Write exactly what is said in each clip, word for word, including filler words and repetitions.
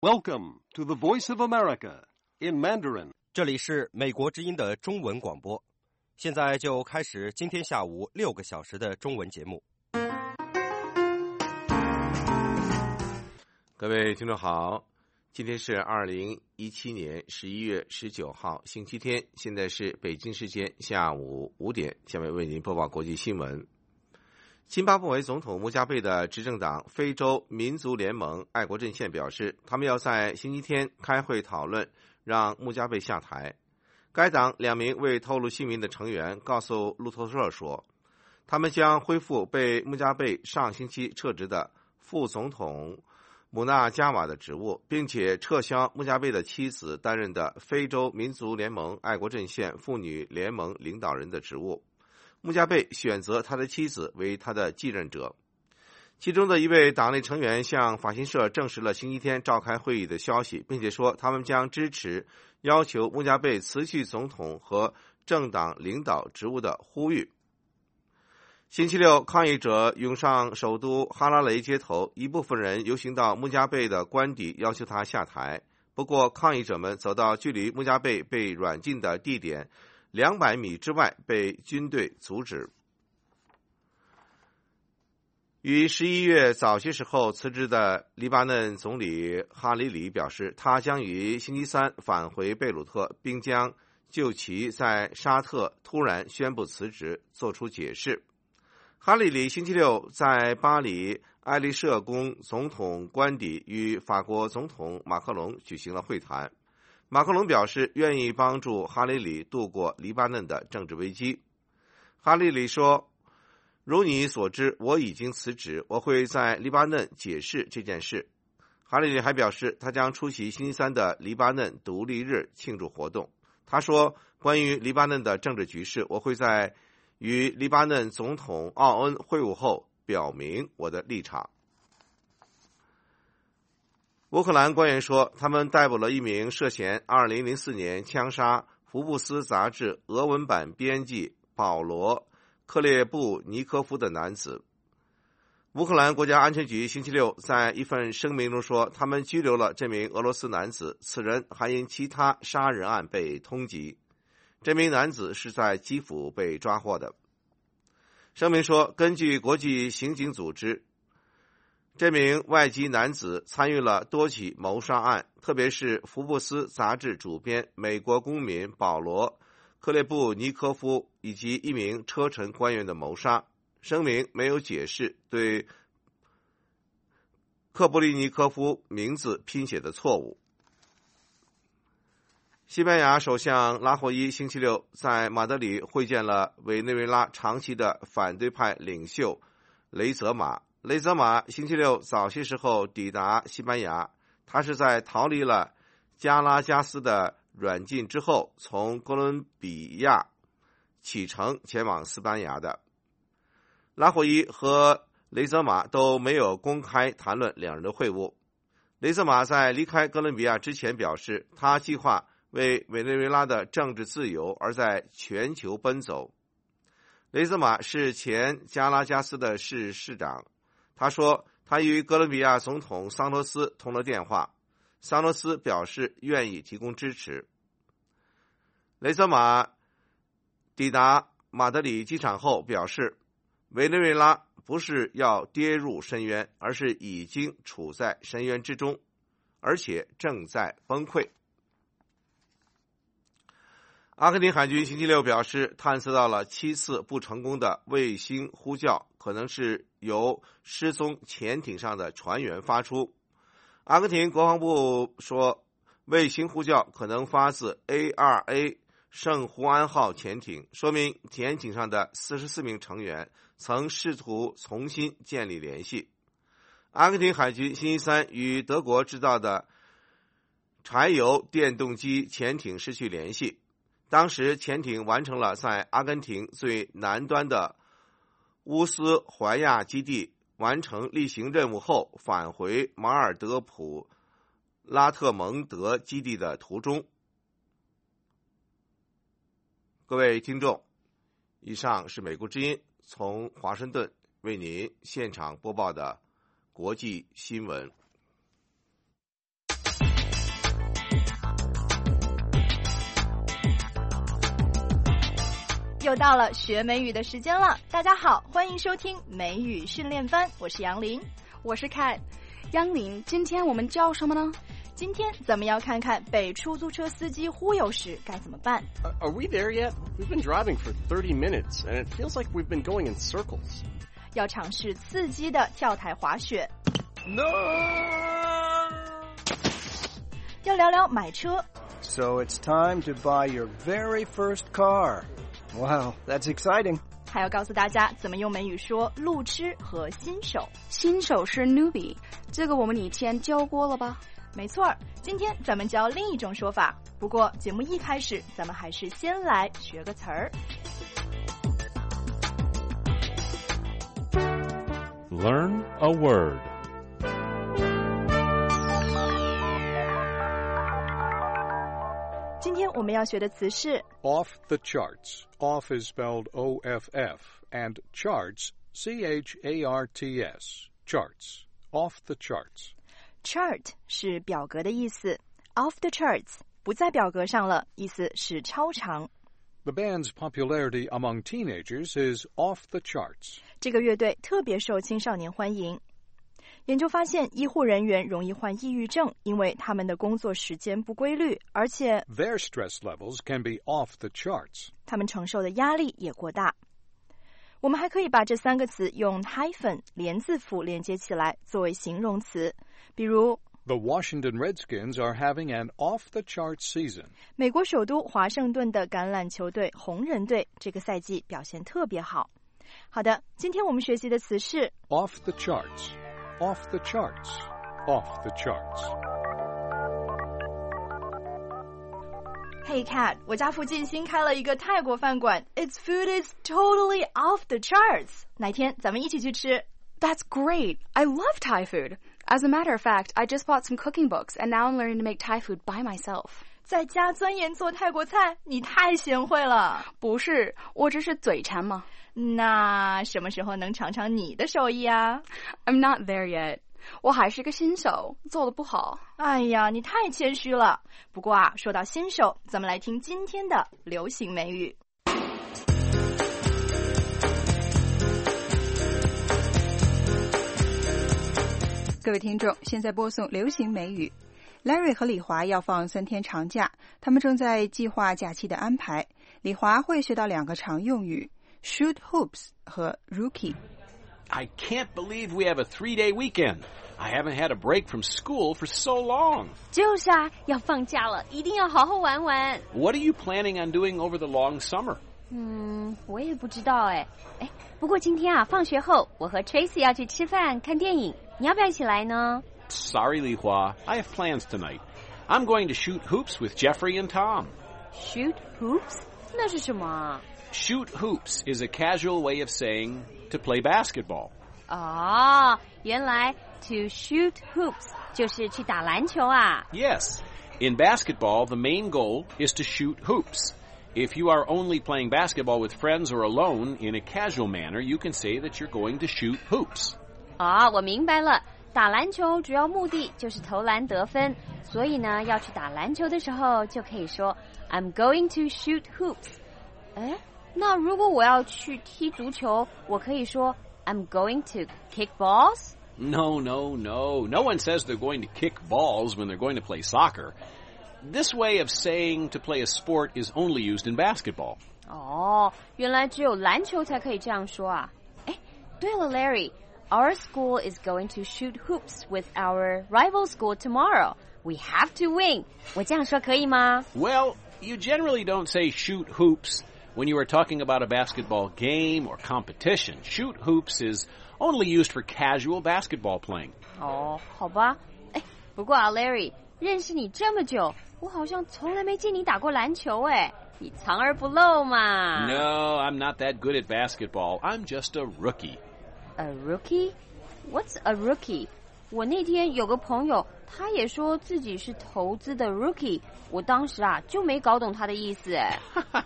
Welcome to the Voice of America in Mandarin. 这里是美国之音的中文广播，现在就开始今天下午六个小时的中文节目。 各位听众好，今天是二零一七年十一月十九号星期天，现在是北京时间下午五点，下面为您播报国际新闻。津巴布韦总统穆加贝的执政党非洲民族联盟爱国阵线表示，他们要在星期天开会讨论让穆加贝下台。该党两名未透露姓名的成员告诉路透社说，他们将恢复被穆加贝上星期撤职的副总统姆纳加瓦的职务，并且撤销穆加贝的妻子担任的非洲民族联盟爱国阵线妇女联盟领导人的职务。穆加贝选择他的妻子为他的继任者。其中的一位党内成员向法新社证实了星期天召开会议的消息，并且说他们将支持要求穆加贝辞去总统和政党领导职务的呼吁。星期六，抗议者涌上首都哈拉雷街头，一部分人游行到穆加贝的官邸，要求他下台。不过，抗议者们走到距离穆加贝被软禁的地点两百米之外，被军队阻止。于十一月早些时候辞职的黎巴嫩总理哈里里表示，他将于星期三返回贝鲁特，并将就其在沙特突然宣布辞职作出解释。哈里里星期六在巴黎埃利舍宫总统官邸与法国总统马克龙举行了会谈。马克龙表示愿意帮助哈里里度过黎巴嫩的政治危机。哈里里说，如你所知，我已经辞职，我会在黎巴嫩解释这件事。哈里里还表示，他将出席星期三的黎巴嫩独立日庆祝活动。他说，关于黎巴嫩的政治局势，我会在与黎巴嫩总统奥恩会晤后表明我的立场。乌克兰官员说，他们逮捕了一名涉嫌二零零四年枪杀福布斯杂志俄文版编辑保罗·克列布尼科夫的男子。乌克兰国家安全局星期六在一份声明中说，他们拘留了这名俄罗斯男子，此人还因其他杀人案被通缉。这名男子是在基辅被抓获的。声明说，根据国际刑警组织，这名外籍男子参与了多起谋杀案，特别是福布斯杂志主编美国公民保罗·克列布尼科夫以及一名车臣官员的谋杀。声明没有解释对克布利尼科夫名字拼写的错误。西班牙首相拉霍伊星期六在马德里会见了委内瑞拉长期的反对派领袖雷泽马。雷泽马星期六早些时候抵达西班牙，他是在逃离了加拉加斯的软禁之后，从哥伦比亚启程前往西班牙的。拉霍伊和雷泽马都没有公开谈论两人的会晤。雷泽马在离开哥伦比亚之前表示，他计划为委内瑞拉的政治自由而在全球奔走。雷泽马是前加拉加斯的市市长。他说，他与哥伦比亚总统桑托斯通了电话，桑托斯表示愿意提供支持。雷泽马抵达马德里机场后表示，委内瑞拉不是要跌入深渊，而是已经处在深渊之中，而且正在崩溃。阿根廷海军星期六表示，探测到了七次不成功的卫星呼叫，可能是由失踪潜艇上的船员发出。阿根廷国防部说，卫星呼叫可能发自 A 二 A 圣胡安号潜艇，说明潜艇上的四十四名成员曾试图重新建立联系。阿根廷海军星期三与德国制造的柴油电动机潜艇失去联系。当时潜艇完成了在阿根廷最南端的乌斯怀亚基地完成例行任务后，返回马尔德普拉特蒙德基地的途中。各位听众，以上是美国之音从华盛顿为您现场播报的国际新闻。 又到了学美语的时间了。大家好，欢迎收听美语训练班，我是杨林， 我是 Kat。杨林，今天我们教什么呢？ 今天咱们要看看被出租车司机忽悠时该怎么办。 Uh, are we there yet? We've been driving for thirty minutes, and it feels like we've been going in circles. 要尝试刺激的跳台滑雪。 No! 要聊聊买车。 So it's time to buy your very first car. Wow, that's exciting. 还要告诉大家怎么用美语说路痴和新手。 新手是 newbie， 这个我们以前教过了吧？ 没错，今天咱们教另一种说法。不过节目一开始，咱们还是先来学个词儿。 Learn a word. 今天我们要学的词是 Off the charts. Off is spelled O F F, and charts, C H A R T S. Charts. Off the charts. chart 是表格的意思 ，off the charts 不在表格上了，意思是超常。 The band's popularity among teenagers is off the charts. 这个乐队特别受青少年欢迎。研究发现，医护人员容易患抑郁症，因为他们的工作时间不规律，而且 Their stress levels can be off the charts. 他们承受的压力也过大。我们还可以把这三个词用 hyphen 连字符连接起来，作为形容词。比如 The Washington Redskins are having an off-the-charts season. 美国首都华盛顿的橄榄球队红人队这个赛季表现特别好。好的，今天我们学习的词是 Off the charts. Off the charts. Off the charts. Hey Kat， 我家附近新开了一个泰国饭馆 Its food is totally off the charts。 哪天咱们一起去吃。 That's great. I love Thai food. As a matter of fact, I just bought some cooking books, and now I'm learning to make Thai food by myself. 在家钻研做泰国菜，你太贤惠了。 不是，我只是嘴馋嘛。 那什么时候能尝尝你的手艺啊？ I'm not there yet. 我还是个新手，做得不好。 哎呀，你太谦虚了。不过啊，说到新手，咱们来听今天的流行美语。 各位听众，现在播送流行美语。Larry 和李华要放三天长假，他们正在计划假期的安排。李华会学到两个常用语 shoot hoops 和 rookie。I can't believe we have a three-day weekend. I haven't had a break from school for so long. 就是啊，要放假了，一定要好好玩玩。 What are you planning on doing over the long summer? 嗯，我也不知道哎。哎，不过今天啊，放学后我和 Tracy 要去吃饭、看电影，你要不要一起来呢？ Sorry, Li Hua. I have plans tonight. I'm going to shoot hoops with Jeffrey and Tom. Shoot hoops? 那是什么啊？ Shoot hoops is a casual way of saying to play basketball. 哦，原来 to shoot hoops 就是去打篮球啊。 Yes. In basketball, the main goal is to shoot hoops. If you are only playing basketball with friends or alone in a casual manner, you can say that you're going to shoot hoops. 哦，我明白了。打篮球主要目的就是投篮得分，所以呢，要去打篮球的时候就可以说 I'm going to shoot hoops。 哎，那如果我要去踢足球，我可以说 I'm going to kick balls？ No, no, no. No one says they're going to kick balls when they're going to play soccer. This way of saying to play a sport is only used in basketball. 哦，原来只有篮球才可以这样说啊。哎，对了 Larry，Our school is going to shoot hoops with our rival school tomorrow. We have to win. 我这样说可以吗？ Well, you generally don't say shoot hoops when you are talking about a basketball game or competition. Shoot hoops is only used for casual basketball playing. 哦，好吧。哎，不过啊 Larry， 认识你这么久，我好像从来没见你打过篮球哎，你藏而不露嘛。 No, I'm not that good at basketball. I'm just a rookie.A rookie? What's a rookie? 我那天有个朋友，他也说自己是投资的 rookie， 我当时啊就没搞懂他的意思哎。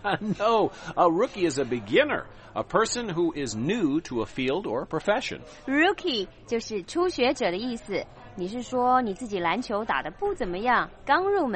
No, a rookie is a beginner, a person who is new to a field or profession. Rookie 就是初学者的意思。你是说你自己篮球打得不怎么样，刚入门，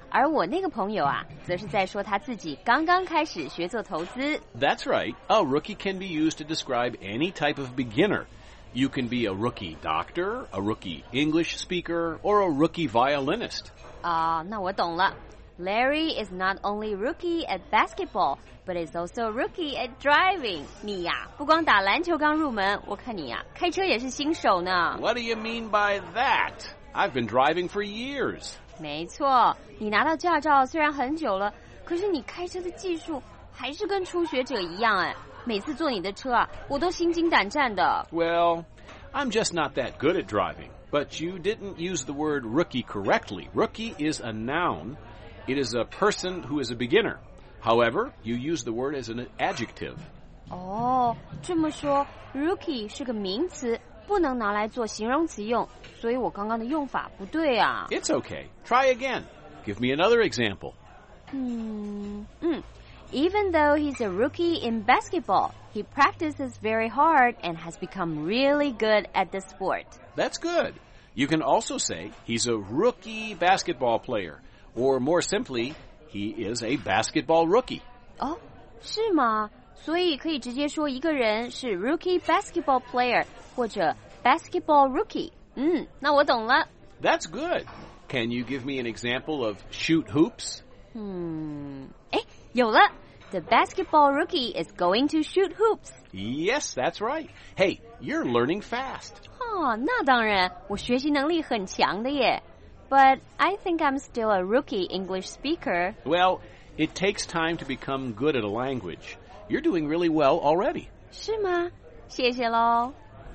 而我那个朋友啊，则是在说他自己刚刚开始学做投资。 That's right. A rookie can be used to describe any type of beginner. You can be a rookie doctor, a rookie English speaker, or a rookie violinist. 啊、uh, 那我懂了。Larry is not only rookie at basketball, but is also a rookie at driving. 你呀，不光打篮球刚入门，我看你呀，开车也是新手呢。 What do you mean by that? I've been driving for years. 没错，你拿到驾照虽然很久了，可是你开车的技术还是跟初学者一样哎。每次坐你的车啊，我都心惊胆战的。 Well, I'm just not that good at driving. But you didn't use the word rookie correctly. Rookie is a noun. It is a person who is a beginner. However, you use the word as an adjective. 哦，这么说 ，rookie 是个名词，不能拿来做形容词用，所以我刚刚的用法不对啊。 It's okay. Try again. Give me another example. 嗯嗯 Even though he's a rookie in basketball, he practices very hard and has become really good at the sport. That's good. You can also say he's a rookie basketball player.Or more simply, he is a basketball rookie. 哦，是吗？所以可以直接说一个人是 rookie basketball player 或者 basketball rookie. 嗯，那我懂了。 That's good. Can you give me an example of shoot hoops? 嗯，哎，有了。The basketball rookie is going to shoot hoops. Yes, that's right. Hey, you're learning fast. 哦，那当然，我学习能力很强的耶。But I think I'm still a rookie English speaker. Well, it takes time to become good at a language. You're doing really well already. 是吗？谢谢咯。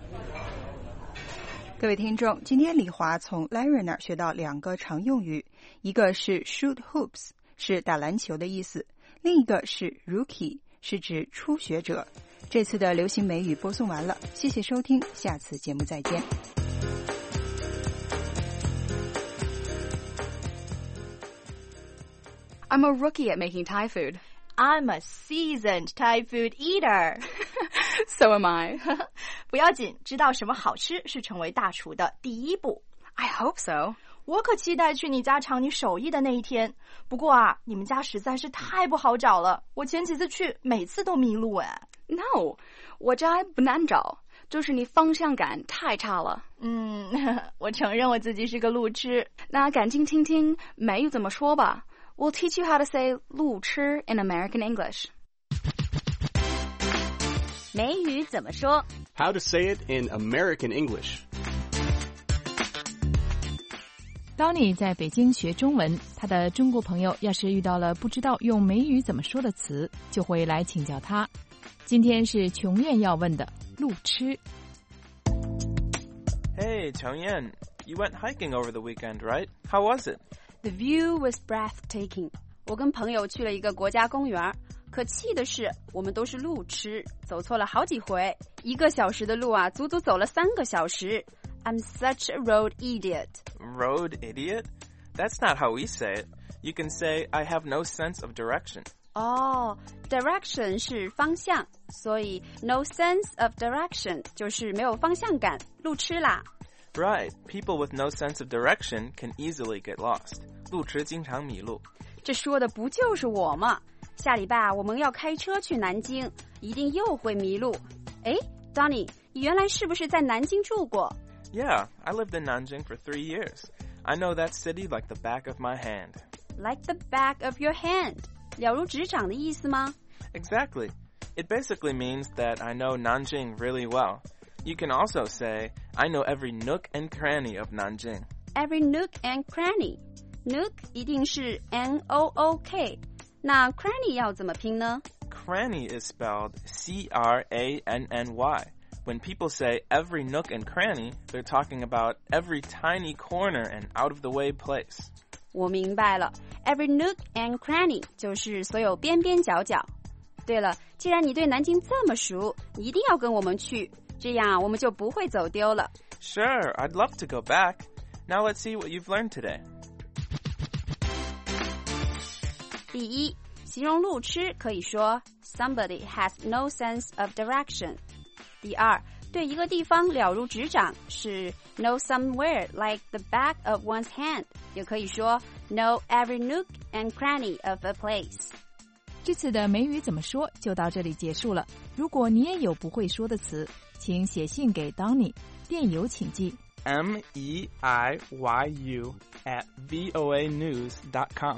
各位听众，今天李华从 Larry 那儿学到两个常用语，一个是 shoot hoops， 是打篮球的意思，另一个是 rookie， 是指初学者。这次的流行美语播送完了，谢谢收听，下次节目再见。 I'm a rookie at making Thai food. I'm a seasoned Thai food eater. So am I. 不要紧，知道什么好吃是成为大厨的第一步。 I hope so. 我可期待去你家尝你手艺的那一天。不过啊，你们家实在是太不好找了，我前几次去，每次都迷路哎。 No, 我家不难找，就是你方向感太差了。 嗯，我承认我自己是个路痴。 那赶紧听听美语怎么说吧。We'll teach you how to say 路痴 in American English. 美语怎么说 How to say it in American English. 当你在北京学中文，他的中国朋友要是遇到了不知道用美语怎么说的词，就会来请教他。今天是琼燕要问的路痴。 Hey, Changyan, you went hiking over the weekend, right? How was it?The view was breathtaking. 我跟朋友去了一个国家公园，可气的是我们都是路痴，走错了好几回，一个小时的路啊，足足走了三个小时。I'm such a road idiot. Road idiot? That's not how we say it. You can say, I have no sense of direction. 哦、oh, direction 是方向，所以 no sense of direction 就是没有方向感，路痴啦。 Right, people with no sense of direction can easily get lost. 路痴经常迷路。 这说的不就是我吗？下礼拜我们要开车去南京，一定又会迷路。诶 Donnie, 你原来是不是在南京住过？ Yeah, I lived in Nanjing for three years. I know that city like the back of my hand. Like the back of your hand. 了如指掌的意思吗？ Exactly. It basically means that I know Nanjing really well.You can also say, I know every nook and cranny of Nanjing. Every nook and cranny. Nook 一定是 N O O K. 那 cranny 要怎么拼呢？ Cranny is spelled C R A N N Y. When people say every nook and cranny, they're talking about every tiny corner and out-of-the-way place. 我明白了。Every nook and cranny 就是所有边边角角。对了，既然你对南京这么熟，你一定要跟我们去。这样我们就不会走丢了。 Sure, I'd love to go back. Now let's see what you've learned today. 第一，形容路痴可以说 somebody has no sense of direction. 第二， 对一个地方了如指掌是 know somewhere like the back of one's hand， 也可以说 know every nook and cranny of a place。 这次的美语怎么说就到这里结束了。如果你也有不会说的词，请写信给 Donny， 电邮请寄 M E I Y U at V O A news dot com。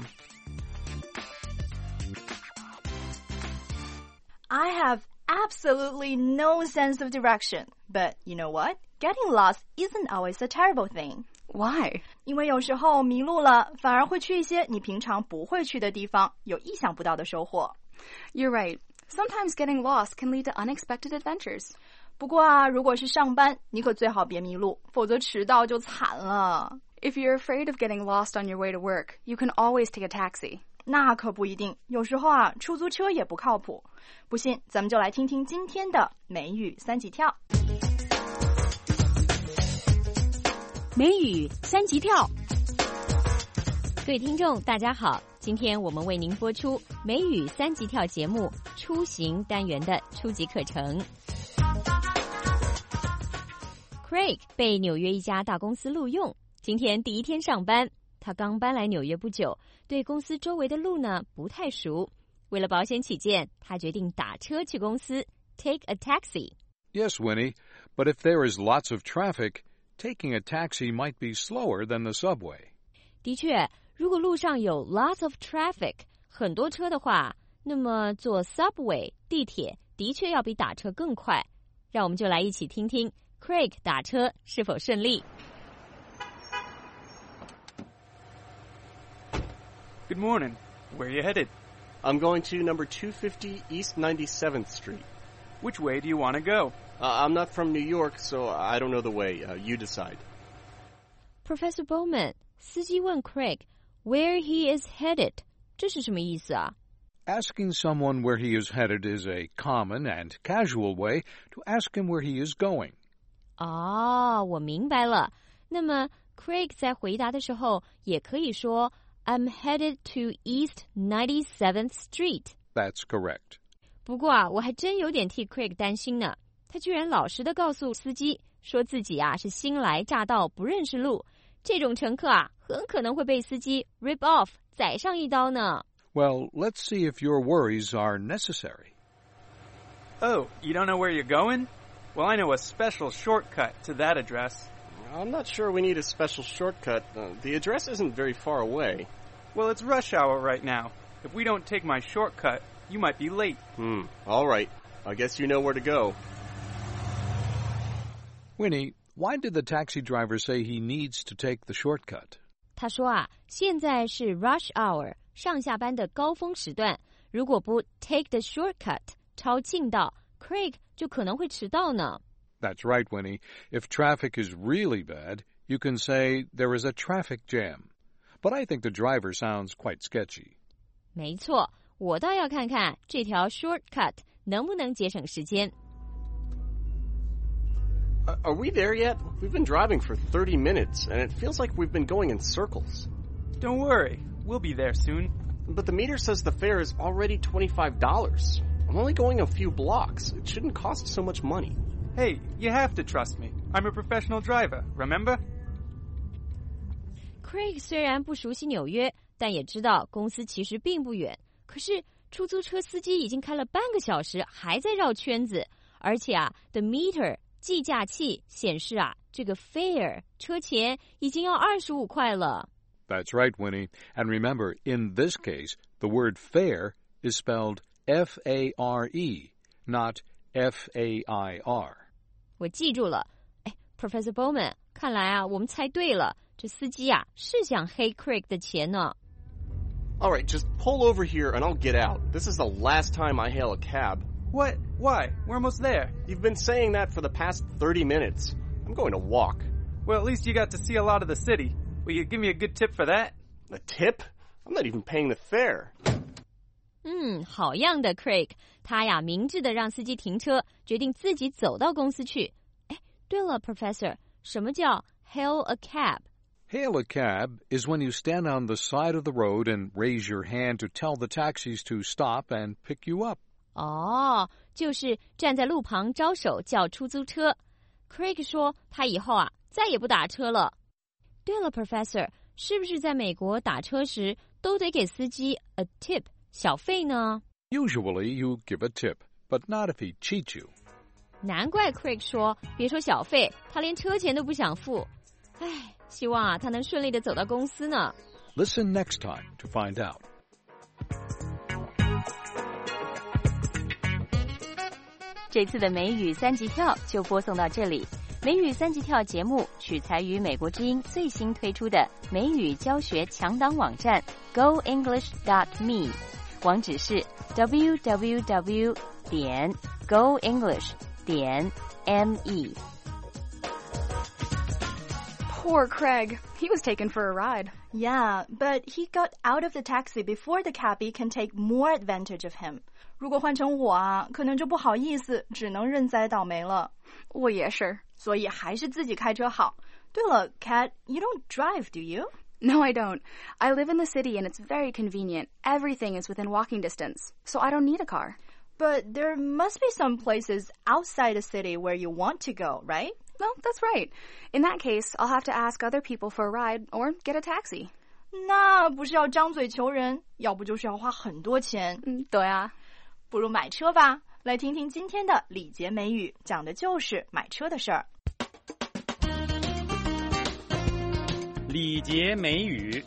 I have absolutely no sense of direction, but you know what? Getting lost isn't always a terrible thing. Why? 因为有时候迷路了，反而会去一些你平常不会去的地方，有意想不到的收获。 You're right. Sometimes getting lost can lead to unexpected adventures. 不过啊，如果是上班，你可最好别迷路，否则迟到就惨了。 If you're afraid of getting lost on your way to work, you can always take a taxi. 那可不一定，有时候啊，出租车也不靠谱。不信，咱们就来听听今天的美语三级跳。 美语三级跳，各位听众，大家好，今天我们为您播出美语三级跳节目出行单元的初级课程。Craig 被纽约一家大公司录用，今天第一天上班。他刚搬来纽约不久，对公司周围的路呢不太熟。为了保险起见，他决定打车去公司 ，take a taxi. Yes, Winnie, but if there is lots of traffic, taking a taxi might be slower than the subway. 的确，如果路上有 lots of traffic， 很多车的话，那么坐 subway 地铁的确要比打车更快。让我们就来一起听听 Craig 打车是否顺利。 Good morning. Where are you headed? I'm going to number two fifty East ninety-seventh Street. Which way do you want to go? Uh, I'm not from New York, so I don't know the way. Uh, you decide. Professor Bowman, 司机问 Craig where he is headed. 这是什么意思啊？ Asking someone where he is headed is a common and casual way to ask him where he is going. 哦，我明白了。那么 Craig 在回答的时候也可以说I'm headed to East ninety-seventh Street. That's correct. 不过啊，我还真有点替 Craig 担心呢。他居然老实的告诉司机，说自己啊是新来乍到，不认识路。这种乘客啊，很可能会被司机 rip off， 宰上一刀呢。 Well, let's see if your worries are necessary. Oh, you don't know where you're going? Well, I know a special shortcut to that address. I'm not sure we need a special shortcut. Uh, the address isn't very far away. Well, it's rush hour right now. If we don't take my shortcut, you might be late. Hmm, all right. I guess you know where to go. Winnie, why did the taxi driver say he needs to take the shortcut? 他说啊，现在是 rush hour， 上下班的高峰时段，如果不 take the shortcut， 抄近道 ，Craig 就可能会迟到呢。 That's right, Winnie. If traffic is really bad, you can say there is a traffic jam. But I think the driver sounds quite sketchy. 没错，我倒要看看这条 shortcut 能不能节省时间。 Uh, are we there yet? We've been driving for thirty minutes, and it feels like we've been going in circles. Don't worry, we'll be there soon. But the meter says the fare is already twenty-five dollars. I'm only going a few blocks. It shouldn't cost so much money. Hey, you have to trust me. I'm a professional driver, remember? Craig 虽然不熟悉纽约，但也知道公司其实并不远。可是出租车司机已经开了半个小时，还在绕圈子。而且啊 ，the meter 计价器显示啊，这个 fare 车钱已经要二十五块了。 That's right, Winnie. And remember, in this case, the word fare is spelled F A R E, not F A I R. 我记住了。哎 ，Professor Bowman， 看来啊，我们猜对了。这司机啊，是想黑 Craig 的钱呢。 All right, just pull over here and I'll get out. This is the last time I hail a cab. What? Why? We're almost there. You've been saying that for the past thirty minutes. I'm going to walk. Well, at least you got to see a lot of the city. Will you give me a good tip for that? A tip? I'm not even paying the fare. 嗯，好样的 Craig， 他呀明智的让司机停车，决定自己走到公司去。哎，对了 Professor， 什么叫 hail a cab？ Hail a cab is when you stand on the side of the road and raise your hand to tell the taxis to stop and pick you up. 哦，就是站在路旁招手叫出租车。 Craig 说他以后啊再也不打车了。对了 Professor， 是不是在美国打车时都得给司机 a tip 小费呢？ Usually you give a tip, but not if he cheats you. 难怪 Craig 说别说小费，他连车钱都不想付。唉，希望啊他能顺利的走到公司呢。 Listen next time to find out. 这次的美语三级跳就播送到这里。美语三级跳节目取材于美国之音最新推出的美语教学强档网站 go english dot me， 网址是 w w w 点 go english 点 me。 Poor Craig. He was taken for a ride. Yeah, but he got out of the taxi before the cabbie can take more advantage of him. 如果换成我啊，可能就不好意思，只能认栽倒霉了。 我也是， 所以还是自己开车好。对了 Kat, you don't drive, do you? No, I don't. I live in the city and it's very convenient. Everything is within walking distance, so I don't need a car. But there must be some places outside the city where you want to go, right? Well, that's right. In that case, I'll have to ask other people for a ride or get a taxi. 那不是要张嘴求人，要不就是要花很多钱。 嗯，对啊。 不如买车吧。来听听今天的礼节美语，讲的就是买车的事儿。 礼节美语。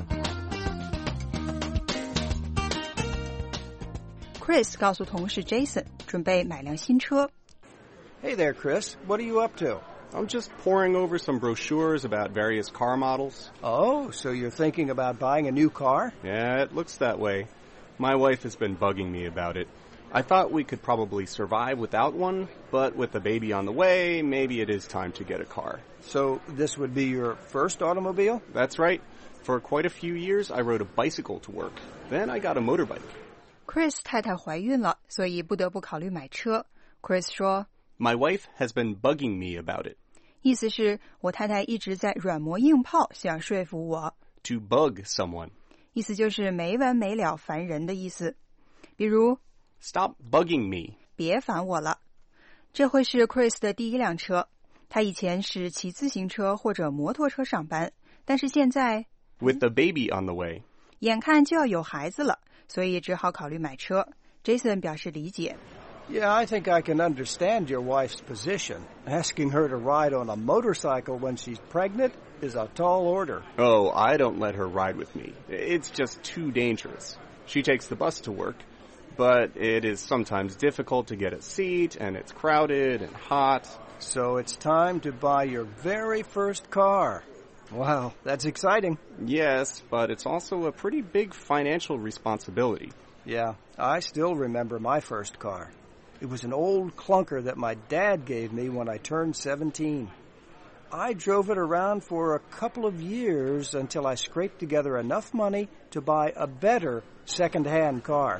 Chris 告诉同事 Jason 准备买辆新车。 Hey there, Chris. What are you up to? I'm just poring over some brochures about various car models. Oh, so you're thinking about buying a new car? Yeah, it looks that way. My wife has been bugging me about it. I thought we could probably survive without one, but with the baby on the way, maybe it is time to get a car. So this would be your first automobile? That's right. For quite a few years, I rode a bicycle to work. Then I got a motorbike. Chris 太太怀孕了，所以不得不考虑买车。Chris 说 My wife has been bugging me about it. 意思是我太太一直在软磨硬泡，想说服我。 To bug someone. 意思就是没完没了烦人的意思。比如 Stop bugging me. 别烦我了。这会是 Chris 的第一辆车。他以前是骑自行车或者摩托车上班，但是现在 With the baby on the way. 眼看就要有孩子了，所以只好考虑买车。Jason 表示理解。 Yeah, I think I can understand your wife's position. Asking her to ride on a motorcycle when she's pregnant is a tall order. Oh, I don't let her ride with me. It's just too dangerous. She takes the bus to work, but it is sometimes difficult to get a seat, and it's crowded and hot. So it's time to buy your very first car. Wow, that's exciting. Yes, but it's also a pretty big financial responsibility. Yeah, I still remember my first car. It was an old clunker that my dad gave me when I turned seventeen. I drove it around for a couple of years until I scraped together enough money to buy a better second-hand car.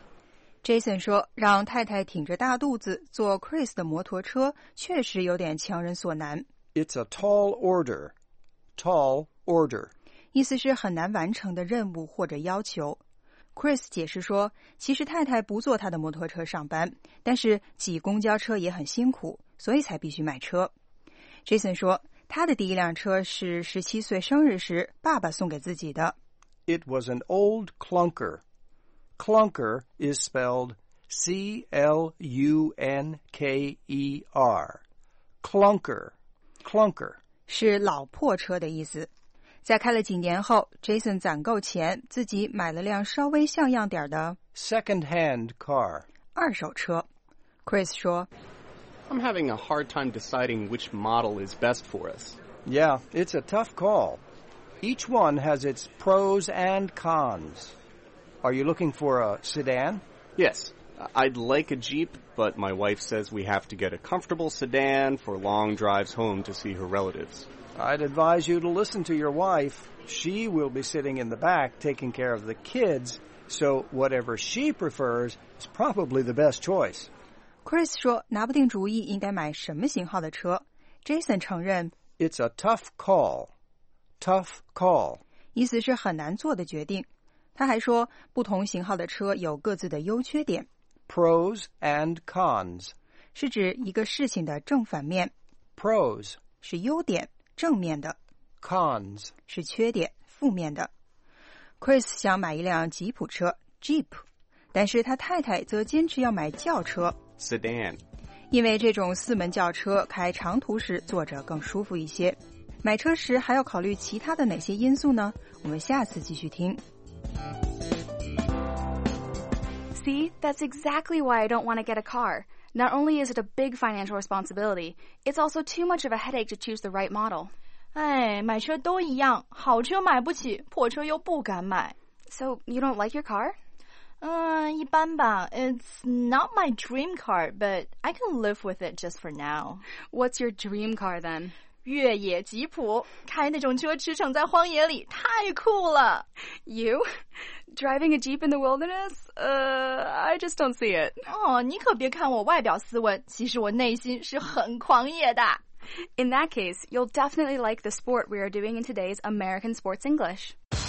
Jason 说让太太挺着大肚子坐 Chris 的摩托车确实有点强人所难。 It's a tall order. Tall order. 意思是很难完成的任务或者要求。Chris 解释说，其实太太不坐他的摩托车上班，但是挤公交车也很辛苦，所以才必须买车。Jason 说，他的第一辆车是十七岁生日时爸爸送给自己的。 It was an old clunker. Clunker is spelled C L U N K E R. Clunker. Clunker. 是老破车的意思。在开了几年后 Jason 攒够钱，自己买了辆稍微像样点的 second-hand car. 二手车。Chris 说 I'm having a hard time deciding which model is best for us. Yeah, it's a tough call. Each one has its pros and cons. Are you looking for a sedan? Yes. I'd like a Jeep, but my wife says we have to get a comfortable sedan for long drives home to see her relatives. I'd advise you to listen to your wife. She will be sitting in the back taking care of the kids, so whatever she prefers is probably the best choice. Chris 说拿不定主意应该买什么型号的车。Jason 承认 It's a tough call. Tough call. 意思是很难做的决定。他还说不同型号的车有各自的优缺点。 Pros and cons. 是指一个事情的正反面。 Pros 是优点，正面的。 Cons 是缺点，负面的。Chris 想买一辆吉普车 Jeep， 但是他太太则坚持要买轿车 Sedan， 因为这种四门轿车开长途时坐着更舒服一些。买车时还要考虑其他的哪些因素呢？我们下次继续听。 See, that's exactly why I don't want to get a car. Not only is it a big financial responsibility, it's also too much of a headache to choose the right model. 哎，买车都一样，好车买不起，破车又不敢买。 So, you don't like your car? 嗯，一般吧。It's not my dream car, but I can live with it just for now. What's your dream car then? 越野吉普，开那种车驰骋在荒野里，太酷了。 You? Driving a Jeep in the wilderness? Uh, I just don't see it. 哦，你可别看我外表斯文，其实我内心是很狂野的。 In that case, you'll definitely like the sport we are doing in today's American Sports English.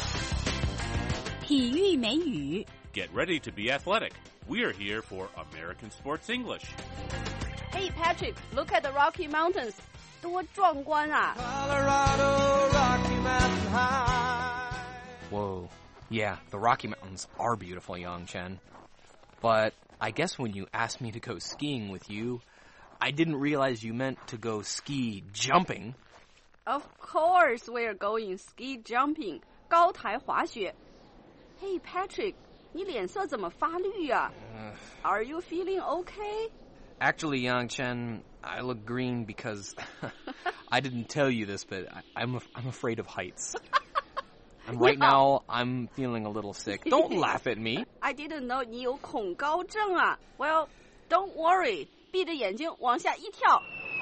体育美语 Get ready to be athletic. We're here for American Sports English. Hey, Patrick, look at the Rocky Mountains. 多壮观啊 Colorado Rocky Mountain High. Whoa. Yeah, the Rocky Mountains are beautiful, Yang Chen. But I guess when you asked me to go skiing with you, I didn't realize you meant to go ski jumping. Of course we're going ski jumping. 高台滑雪 Hey, Patrick, 你脸色怎么发绿啊 uh, Are you feeling okay? Actually, Yang Chen, I look green because I didn't tell you this, but I, I'm, I'm afraid of heights. And right yeah. now, I'm feeling a little sick. Don't laugh at me. I didn't know 你有恐高症啊 Well, don't worry. 闭着眼睛往下一跳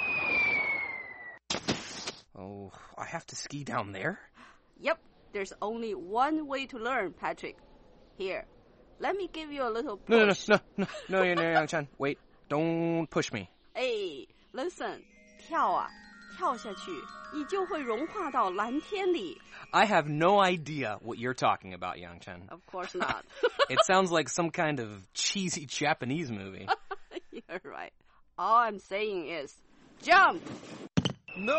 Oh, I have to ski down there? Yep, there's only one way to learn, Patrick. Here, let me give you a little push. No, no, no, no, no, no, no, Yang Chen. Wait, don't push me. Hey, listen. 跳啊跳下去你就会融化到蓝天里 I have no idea what you're talking about, Yang Chen. Of course not. It sounds like some kind of cheesy Japanese movie. You're right. All I'm saying is, jump! No!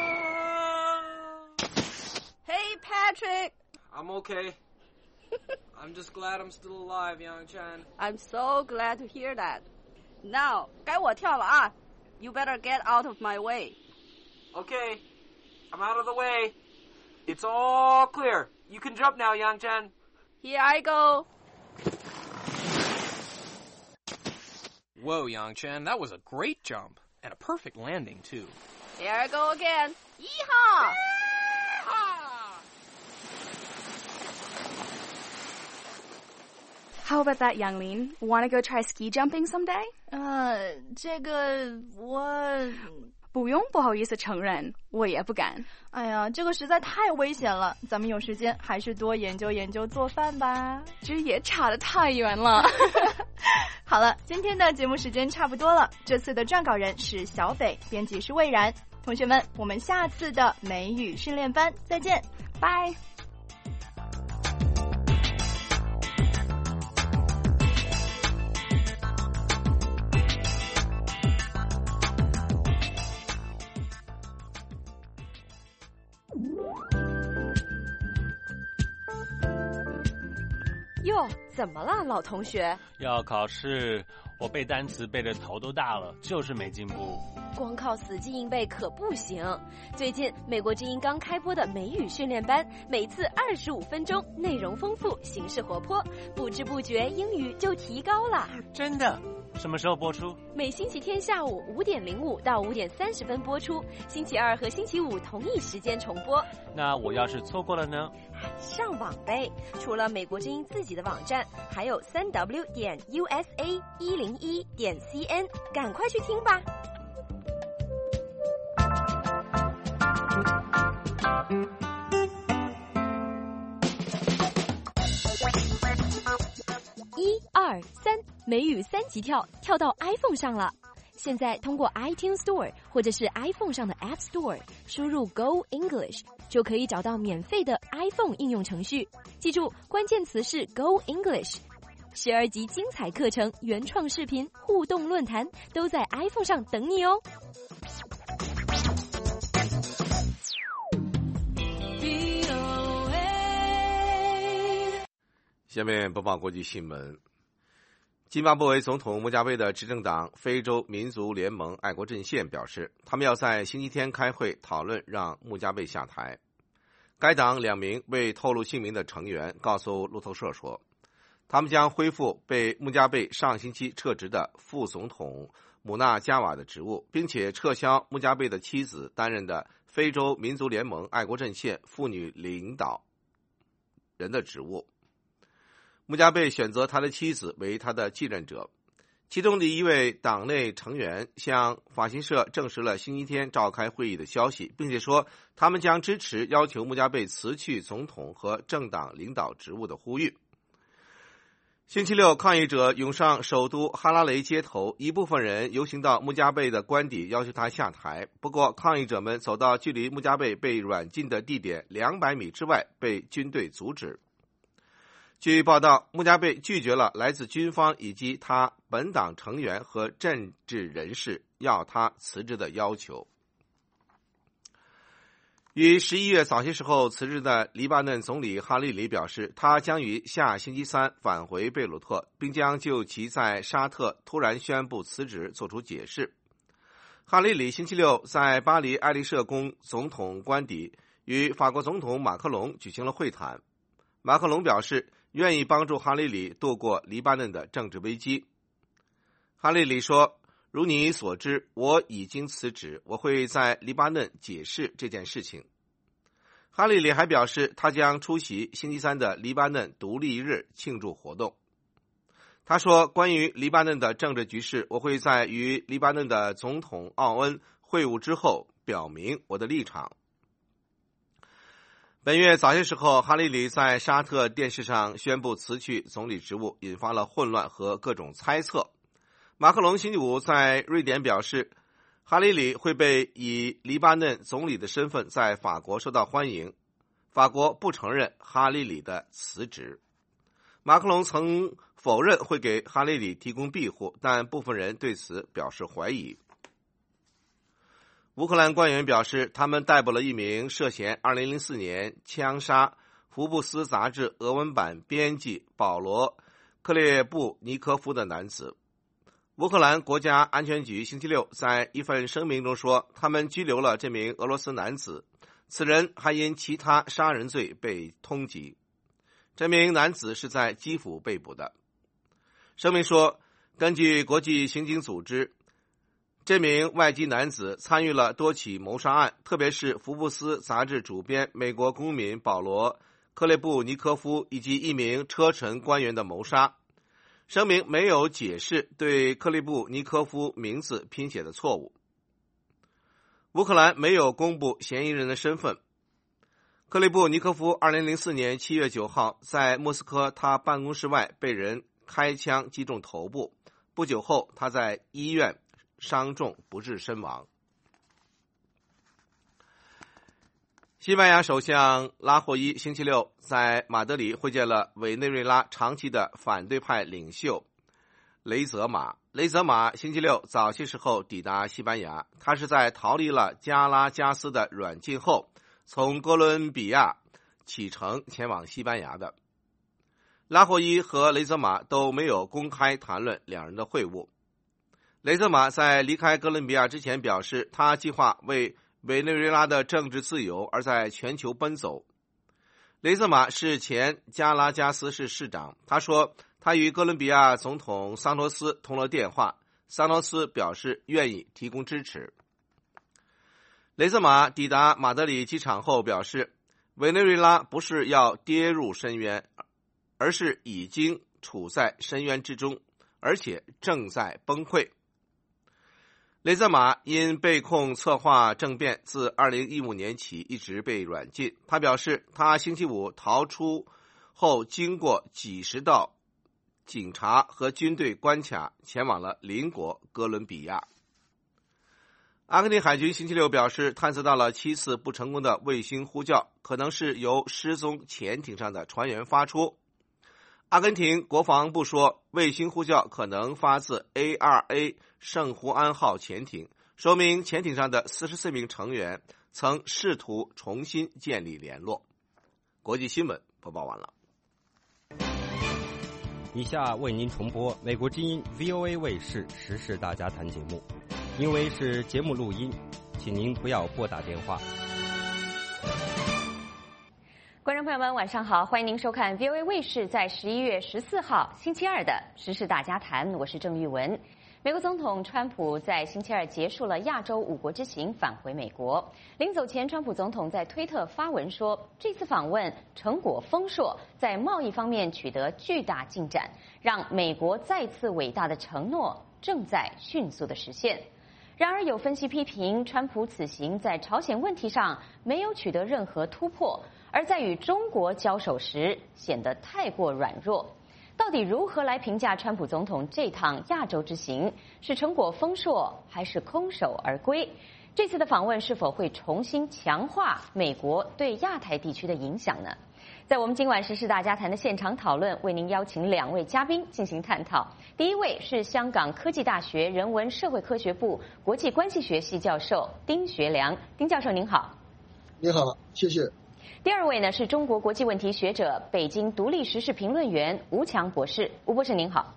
Hey, Patrick! I'm okay. I'm just glad I'm still alive, Yang Chen. I'm so glad to hear that. Now, 该我跳了啊 You better get out of my way. Okay, I'm out of the way. It's all clear. You can jump now, Yang Chen. Here I go. Whoa, Yang Chen, that was a great jump. And a perfect landing, too. Here I go again. Yeehaw! How about that, Yang Lin? Want to go try ski jumping someday? 呃，这个我不用不好意思承认，我也不敢。 哎呀，这个实在太危险了，咱们有时间还是多研究研究做饭吧。 这也差得太远了。 好了，今天的节目时间差不多了。这次的撰稿人是小北，编辑是魏然。同学们，我们下次的美语训练班再见，拜。 哟，怎么了，老同学？ 要考试，我背单词背得头都大了，就是没进步。 光靠死记硬背可不行。最近美国之音刚开播的美语训练班，每次二十五分钟，内容丰富，形式活泼，不知不觉英语就提高了。 真的？什么时候播出？ 每星期天下午五点零五到五点三十分播出，星期二和星期五同一时间重播。 那我要是错过了呢？ 上网呗！除了美国之音自己的网站，还有三 w 点 u s a 一零一点 c n， 赶快去听吧。一二三，美语三级跳，跳到 iPhone 上了。现在通过 iTunes Store 或者是 iPhone 上的 App Store 输入 Go English 就可以找到免费的 iPhone 应用程序。记住，关键词是 Go English。十二集精彩课程、原创视频、互动论坛都在 iPhone 上等你哦。 下面播报国际新闻。津巴布韦总统穆加贝的执政党非洲民族联盟爱国阵线表示，他们要在星期天开会讨论让穆加贝下台。该党两名未透露姓名的成员告诉路透社说，他们将恢复被穆加贝上星期撤职的副总统姆纳加瓦的职务，并且撤销穆加贝的妻子担任的非洲民族联盟爱国阵线妇女领导人的职务。穆加贝选择他的妻子为他的继任者。其中的一位党内成员向法新社证实了星期天召开会议的消息，并且说他们将支持要求穆加贝辞去总统和政党领导职务的呼吁。星期六，抗议者涌上首都哈拉雷街头，一部分人游行到穆加贝的官邸，要求他下台。不过，抗议者们走到距离穆加贝被软禁的地点两百米之外，被军队阻止。据报道，穆加贝拒绝了来自军方以及他本党成员和政治人士要他辞职的要求。于十一月早些时候辞职的黎巴嫩总理哈利里表示，他将于下星期三返回贝鲁特，并将就其在沙特突然宣布辞职作出解释。哈利里星期六在巴黎爱丽舍宫总统官邸与法国总统马克龙举行了会谈。马克龙表示愿意帮助哈利里度过黎巴嫩的政治危机。哈利里说，如你所知，我已经辞职，我会在黎巴嫩解释这件事情。哈利里还表示，他将出席星期三的黎巴嫩独立日庆祝活动。他说，关于黎巴嫩的政治局势，我会在与黎巴嫩的总统奥恩会晤之后表明我的立场。本月早些时候，哈利里在沙特电视上宣布辞去总理职务，引发了混乱和各种猜测。马克龙星期五在瑞典表示，哈利里会被以黎巴嫩总理的身份在法国受到欢迎。法国不承认哈利里的辞职。马克龙曾否认会给哈利里提供庇护，但部分人对此表示怀疑。乌克兰官员表示，他们逮捕了一名涉嫌二零零四年枪杀福布斯杂志俄文版编辑保罗·克列布尼科夫的男子。乌克兰国家安全局星期六在一份声明中说，他们拘留了这名俄罗斯男子，此人还因其他杀人罪被通缉。这名男子是在基辅被捕的。声明说，根据国际刑警组织，这名外籍男子参与了多起谋杀案，特别是福布斯杂志主编美国公民保罗·克列布尼科夫以及一名车臣官员的谋杀。声明没有解释对克利布尼科夫名字拼写的错误。乌克兰没有公布嫌疑人的身份。克利布尼科夫二零零四年七月九号在莫斯科他办公室外被人开枪击中头部，不久后他在医院伤重不治身亡。西班牙首相拉霍伊星期六在马德里会见了委内瑞拉长期的反对派领袖雷泽马。雷泽马星期六早些时候抵达西班牙，他是在逃离了加拉加斯的软禁后，从哥伦比亚启程前往西班牙的。拉霍伊和雷泽马都没有公开谈论两人的会晤。雷泽马在离开哥伦比亚之前表示，他计划为委内瑞拉的政治自由而在全球奔走。雷泽马是前加拉加斯市市长，他说他与哥伦比亚总统桑托斯通了电话，桑托斯表示愿意提供支持。雷泽马抵达马德里机场后表示，委内瑞拉不是要跌入深渊，而是已经处在深渊之中，而且正在崩溃。雷泽马因被控策划政变，自二零一五年起一直被软禁。他表示，他星期五逃出后，经过几十道警察和军队关卡，前往了邻国哥伦比亚。阿根廷海军星期六表示，探测到了七次不成功的卫星呼叫，可能是由失踪潜艇上的船员发出。阿根廷国防部说，卫星呼叫可能发自 A 二 A 圣胡安号潜艇，说明潜艇上的四十四名成员曾试图重新建立联络。国际新闻播报完了。 以下为您重播美国之音 V O A 卫视时事大家谈节目，因为是节目录音，请您不要拨打电话。 观众朋友们，晚上好，欢迎您收看 V O A 卫视在十一月十四号星期二的时事大家谈，我是郑玉文。美国总统川普在星期二结束了亚洲五国之行，返回美国。临走前，川普总统在推特发文说，这次访问成果丰硕，在贸易方面取得巨大进展，让美国再次伟大的承诺正在迅速的实现。然而，有分析批评，川普此行在朝鲜问题上没有取得任何突破，而在与中国交手时显得太过软弱。到底如何来评价川普总统这趟亚洲之行？是成果丰硕，还是空手而归？这次的访问是否会重新强化美国对亚太地区的影响呢？在我们今晚时事大家谈的现场讨论，为您邀请两位嘉宾进行探讨。第一位是香港科技大学人文社会科学部国际关系学系教授丁学良，丁教授您好。 你好，谢谢。 第二位呢是中国国际问题学者、北京独立时事评论员吴强博士，吴博士您好。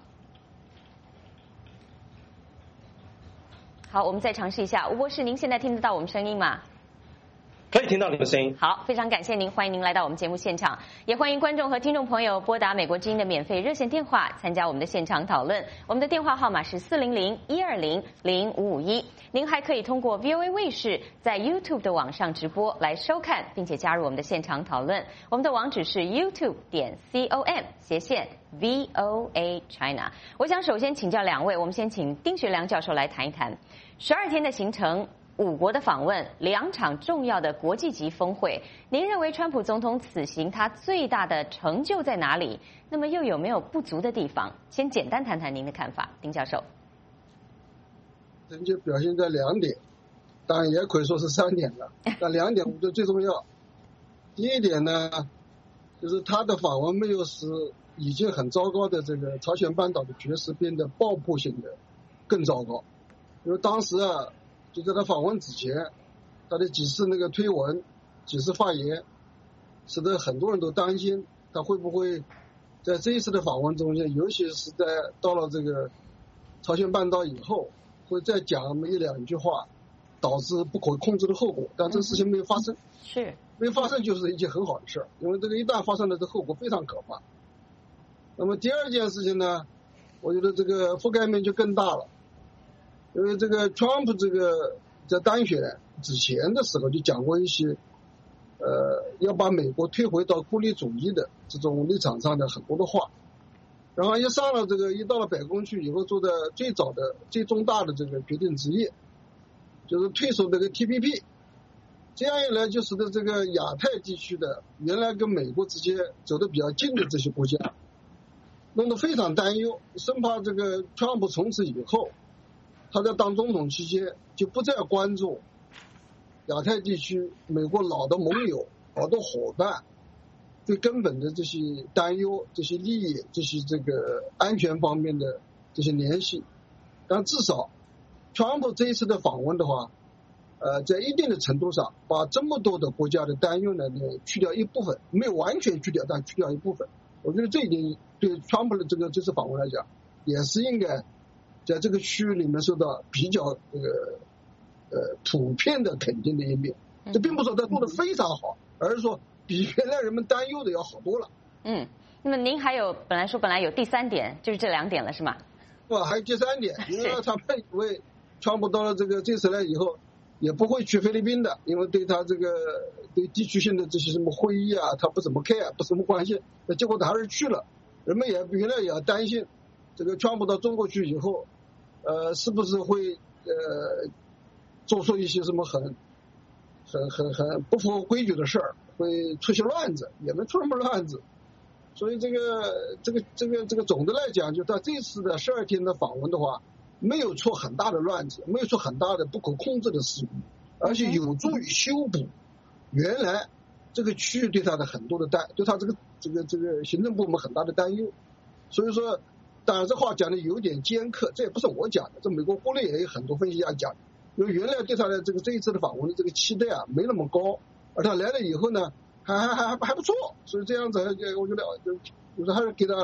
好，我们再尝试一下，吴博士，您现在听得到我们声音吗？ 可以听到您的声音。 好，非常感谢您，欢迎您来到我们节目现场，也欢迎观众和听众朋友拨打美国之音的免费热线电话参加我们的现场讨论。我们的电话号码是四零零一二零零五五一。您还可以通过 V O A 卫视在 YouTube 的网上直播来收看，并且加入我们的现场讨论。我们的网址是 YouTube 点 com 斜线 V O A China。我想首先请教两位，我们先请丁学良教授来谈一谈十二天的行程。五国的访问，两场重要的国际级峰会，您认为川普总统此行他最大的成就在哪里？那么又有没有不足的地方？先简单谈谈您的看法，丁教授。 成就表现在两点，当然也可以说是三点了，但两点我觉得最重要。第一点呢，就是他的访问没有使已经很糟糕的这个朝鲜半岛的局势变得爆破性的更糟糕，因为当时啊。就在他访问之前，他的几次那个推文、几次发言，使得很多人都担心他会不会在这一次的访问中间，尤其是在到了这个朝鲜半岛以后，会再讲那么一两句话，导致不可控制的后果。但这个事情没有发生， 是没有发生就是一件很好的事儿，因为这个一旦发生了，这后果非常可怕。那么第二件事情呢，我觉得这个覆盖面就更大了。因为这个 Trump 这个在当选之前的时候就讲过一些，呃，要把美国推回到孤立主义的这种立场上的很多的话，然后一上了这个一到了白宫去以后，做的最早的最重大的这个决定之一，就是退出这个 T P P， 这样一来就使得这个亚太地区的原来跟美国之间走得比较近的这些国家，弄得非常担忧，生怕这个 Trump 从此以后。他在当总统期间就不再关注亚太地区美国老的盟友、老的伙伴最根本的这些担忧、这些利益、这些这个安全方面的这些联系。但至少，川普这一次的访问的话，呃，在一定的程度上把这么多的国家的担忧呢去掉一部分，没有完全去掉，但去掉一部分。我觉得这一点对川普的这个这次访问来讲，也是应该。在这个区域里面受到比较这个呃普遍的肯定的一面，这并不是说他做的非常好，而是说比原来人们担忧的要好多了。 嗯，那么您还有本来说本来有第三点，就是这两点了是吗？ 不，还有第三点，因为他们以为川普到了这个这次来以后，也不会去菲律宾的，因为对他这个对地区性的这些什么会议啊，他不怎么 care， 不什么关系。那结果他还是去了，人们也原来也要担心，这个川普到中国去以后。呃，是不是会呃做出一些什么很很很很不符合规矩的事儿，会出些乱子，也没出什么乱子。所以这个这个这个这个总的来讲，就他这次的十二天的访问的话，没有出很大的乱子，没有出很大的不可控制的事故，而且有助于修补原来这个区域对他的很多的担，对他这个这个这个行政部门很大的担忧。所以说。当然，这话讲的有点尖刻，这也不是我讲的，这美国国内也有很多分析家讲，因为原来对他的这个这一次的访问的这个期待啊没那么高，而他来了以后呢，还还还还还不错，所以这样子，我觉得就是还是给他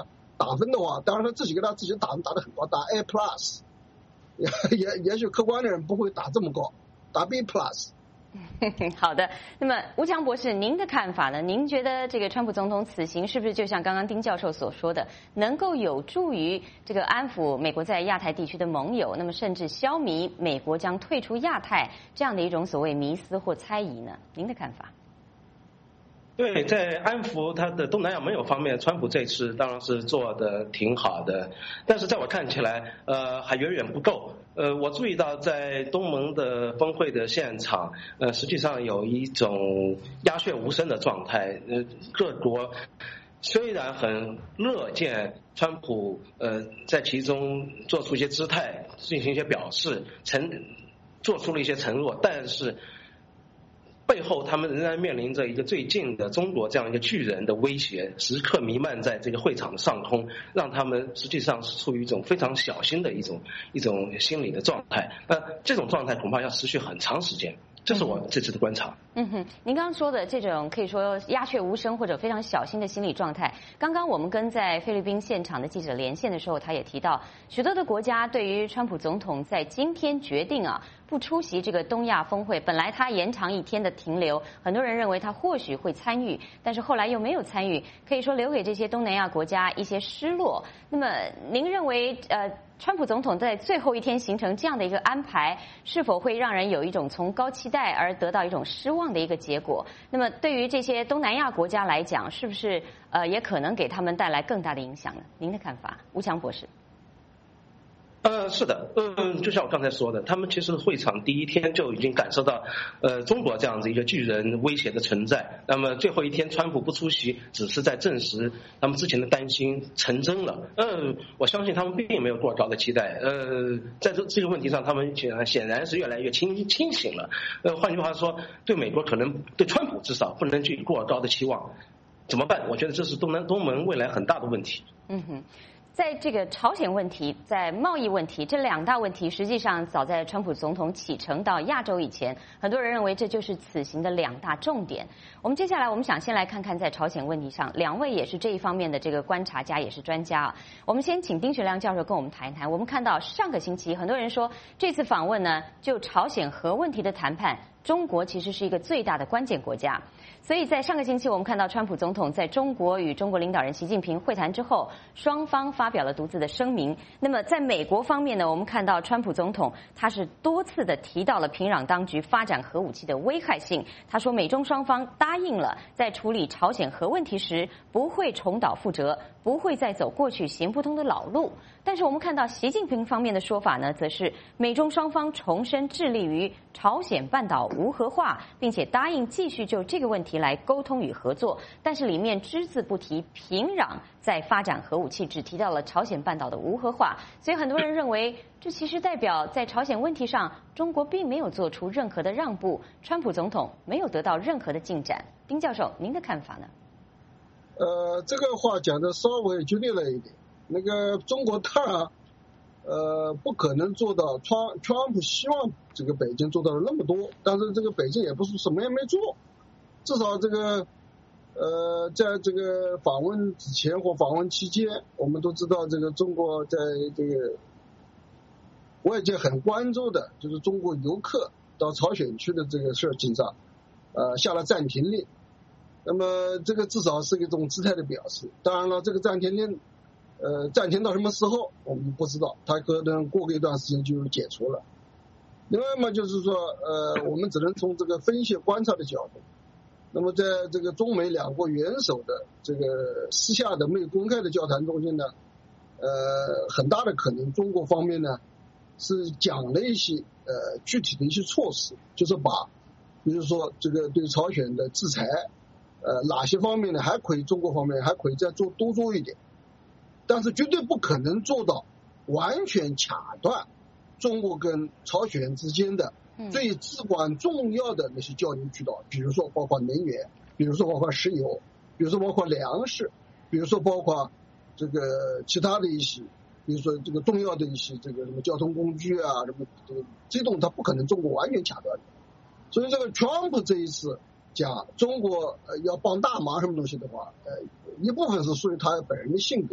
打分的话，当然他自己给他自己打打得很高，打 A plus， 也也也许客观的人不会打这么高，打 B plus。 好的，那么吴强博士，您的看法呢？您觉得这个川普总统此行是不是就像刚刚丁教授所说的，能够有助于这个安抚美国在亚太地区的盟友，那么甚至消弭美国将退出亚太这样的一种所谓迷思或猜疑呢？您的看法？ 对，在安抚他的东南亚盟友方面，川普这次当然是做的挺好的，但是在我看起来，呃，还远远不够。呃，我注意到在东盟的峰会的现场，呃，实际上有一种鸦雀无声的状态。呃，各国虽然很乐见川普呃在其中做出一些姿态，进行一些表示，承做出了一些承诺，但是背后他们仍然面临着一个最近的中国这样一个巨人的威胁，时刻弥漫在这个会场的上空，让他们实际上是处于一种非常小心的一种一种心理的状态。那这种状态恐怕要持续很长时间，这是我这次的观察。 嗯哼，您刚刚说的这种可以说鸦雀无声或者非常小心的心理状态，刚刚我们跟在菲律宾现场的记者连线的时候，他也提到，许多的国家对于川普总统在今天决定啊不出席这个东亚峰会，本来他延长一天的停留，很多人认为他或许会参与，但是后来又没有参与，可以说留给这些东南亚国家一些失落。那么您认为呃？川普总统在最后一天形成这样的一个安排，是否会让人有一种从高期待而得到一种失望的一个结果？那么对于这些东南亚国家来讲，是不是呃也可能给他们带来更大的影响呢？您的看法，吴强博士。 呃，是的，嗯，就像我刚才说的，他们其实会场第一天就已经感受到，呃，中国这样子一个巨人威胁的存在。那么最后一天，川普不出席，只是在证实他们之前的担心成真了。嗯，我相信他们并没有过高的期待。呃，在这这个问题上，他们显然显然是越来越清清醒了。呃，换句话说，对美国可能对川普至少不能寄予过高的期望。怎么办？我觉得这是东南东盟未来很大的问题。 嗯哼。在这个朝鲜问题、在贸易问题这两大问题，实际上早在川普总统启程到亚洲以前，很多人认为这就是此行的两大重点。我们接下来我们想先来看看在朝鲜问题上，两位也是这一方面的这个观察家，也是专家啊。我们先请丁学亮教授跟我们谈一谈。我们看到上个星期，很多人说这次访问呢，就朝鲜核问题的谈判，中国其实是一个最大的关键国家。所以在上个星期，我们看到川普总统在中国与中国领导人习近平会谈之后，双方发表了独自的声明。那么在美国方面呢，我们看到川普总统他是多次的提到了平壤当局发展核武器的危害性。他说美中双方答应了在处理朝鲜核问题时不会重蹈覆辙，不会再走过去行不通的老路。但是我们看到习近平方面的说法呢，则是美中双方重申致力于朝鲜半岛无核化，并且答应继续就这个问题来沟通与合作，但是里面只字不提平壤在发展核武器，只提到了朝鲜半岛的无核化。所以很多人认为这其实代表在朝鲜问题上中国并没有做出任何的让步，川普总统没有得到任何的进展。丁教授，您的看法呢？ 呃，这个话讲的稍微剧烈了一点。那个中国当然呃不可能做到川川普希望这个北京做到了那么多，但是这个北京也不是什么也没做，至少这个呃在这个访问之前或访问期间，我们都知道这个中国在这个外界很关注的就是中国游客到朝鲜去的这个事情上呃下了暂停令。那么这个至少是一种姿态的表示。当然了，这个暂停令呃，暂停到什么时候我们不知道，它可能过个一段时间就解除了。另外嘛，就是说，呃，我们只能从这个分析观察的角度。那么，在这个中美两国元首的这个私下的没有公开的交谈中间呢，呃，很大的可能中国方面呢是讲了一些呃具体的一些措施，就是把，比如说这个对朝鲜的制裁，呃，哪些方面呢还可以，中国方面还可以再做多做一点。但是绝对不可能做到完全卡断中国跟朝鲜之间的最至关重要的那些交流渠道，比如说包括能源，比如说包括石油，比如说包括粮食，比如说包括这个其他的一些，比如说这个重要的一些这个什么交通工具啊，什么这个这种它不可能中国完全卡断的。所以这个川普这一次讲中国呃要帮大忙什么东西的话，呃一部分是属于他本人的性格。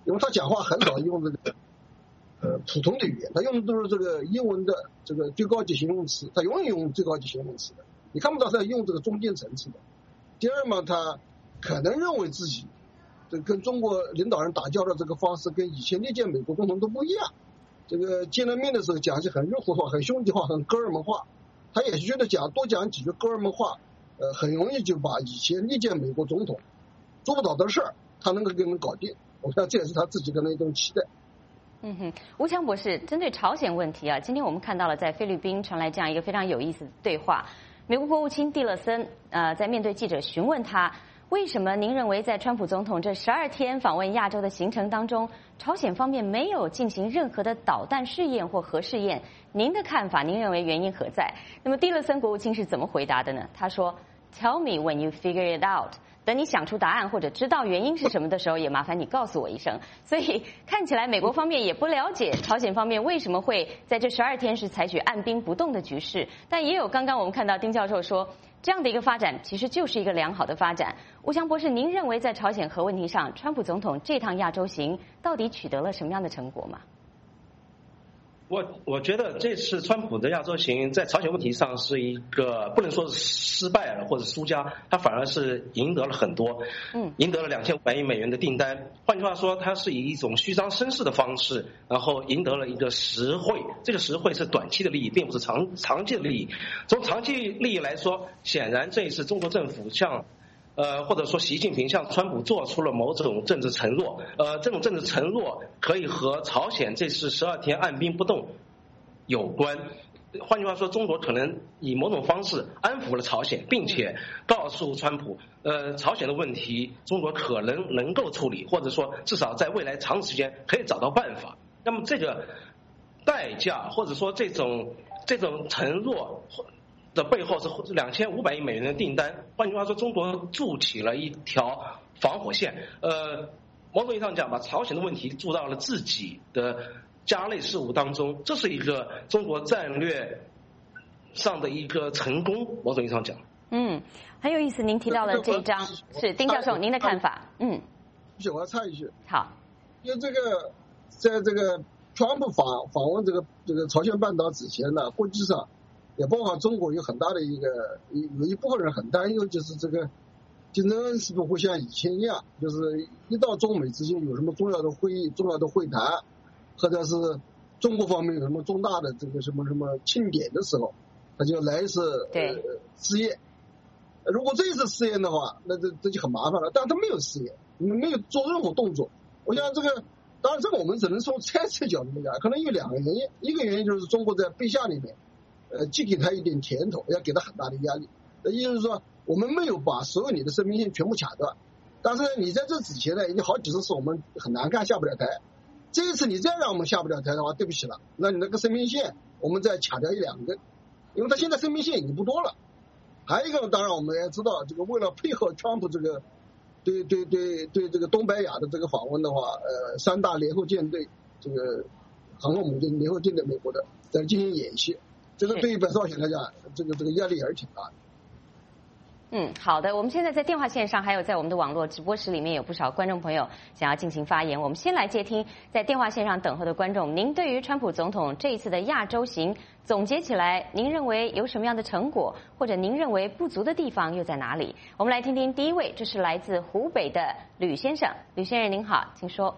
因为他讲话很少用这个呃普通的语言，他用的都是这个英文的这个最高级形容词，他永远用最高级形容词的，你看不到他用这个中间层次的。第二嘛，他可能认为自己这跟中国领导人打交道这个方式跟以前历届美国总统都不一样，这个见了面的时候讲些很热乎话、很兄弟话、很哥儿们话，他也是觉得讲多讲几句哥儿们话，呃，很容易就把以前历届美国总统做不到的事儿，他能够给人搞定。我看这也是他自己的一种期待。 嗯哼，吴强博士，针对朝鲜问题啊，今天我们看到了在菲律宾传来这样一个非常有意思的对话。美国国务卿蒂勒森呃，在面对记者询问他，为什么您认为在川普总统这十二天访问亚洲的行程当中，朝鲜方面没有进行任何的导弹试验或核试验？您的看法，您认为原因何在？那么蒂勒森国务卿是怎么回答的呢？他说 ：“Tell me when you figure it out。”等你想出答案或者知道原因是什么的时候，也麻烦你告诉我一声。所以看起来美国方面也不了解朝鲜方面为什么会在这十二天是采取按兵不动的局势，但也有刚刚我们看到丁教授说，这样的一个发展其实就是一个良好的发展。吴强博士，您认为在朝鲜核问题上，川普总统这趟亚洲行到底取得了什么样的成果吗？ 我我觉得这次川普的亚洲行在朝鲜问题上是一个不能说是失败了或者输家，他反而是赢得了很多，嗯，赢得了两千五百亿美元的订单。换句话说，他是以一种虚张声势的方式，然后赢得了一个实惠。这个实惠是短期的利益，并不是长长期的利益。从长期利益来说，显然这一次中国政府向呃，或者说习近平向川普做出了某种政治承诺，呃，这种政治承诺可以和朝鲜这次十二天按兵不动有关。换句话说，中国可能以某种方式安抚了朝鲜，并且告诉川普，呃，朝鲜的问题中国可能能够处理，或者说至少在未来长时间可以找到办法。那么这个代价，或者说这种这种承诺的背后是两千五百亿美元的订单，换句话说，中国筑起了一条防火线。呃，某种意义上讲，把朝鲜的问题筑到了自己的家内事务当中，这是一个中国战略上的一个成功。某种意义上讲， 嗯，很有意思。您提到了这一章，是丁教授您的看法？嗯， 我要插一句， 好， 因为这个在这个川普访访问这个这个朝鲜半岛之前呢，国际上也包括中国有很大的一个有一部分人很担忧，就是这个金正恩是不是会像以前一样，就是一到中美之间有什么重要的会议、重要的会谈，或者是中国方面有什么重大的这个什么什么庆典的时候，他就来一次呃试验。如果这一次试验的话，那这这就很麻烦了。但他没有试验，没有做任何动作。我想这个，当然这个我们只能从猜测角度来讲，可能有两个原因，一个原因就是中国在背下里面。呃，既给他一点甜头，要给他很大的压力。那意思是说，我们没有把所有你的生命线全部卡断，但是你在这之前呢，已经好几次是我们很难看下不了台。这一次你再让我们下不了台的话，对不起了，那你那个生命线我们再卡掉一两根，因为他现在生命线已经不多了。还有一个，当然我们也知道，这个为了配合川普这个对对对对这个东北亚的这个访问的话，呃，三大联合舰队这个航空母舰联合舰队美国的在进行演习。这个对于本朝鲜来讲，这个这个压力也是挺大的。 嗯，好的，我们现在在电话线上，还有在我们的网络直播室里面有不少观众朋友想要进行发言。我们先来接听在电话线上等候的观众，您对于川普总统这一次的亚洲行总结起来，您认为有什么样的成果，或者您认为不足的地方又在哪里？我们来听听第一位，这是来自湖北的吕先生。吕先生您好，请说。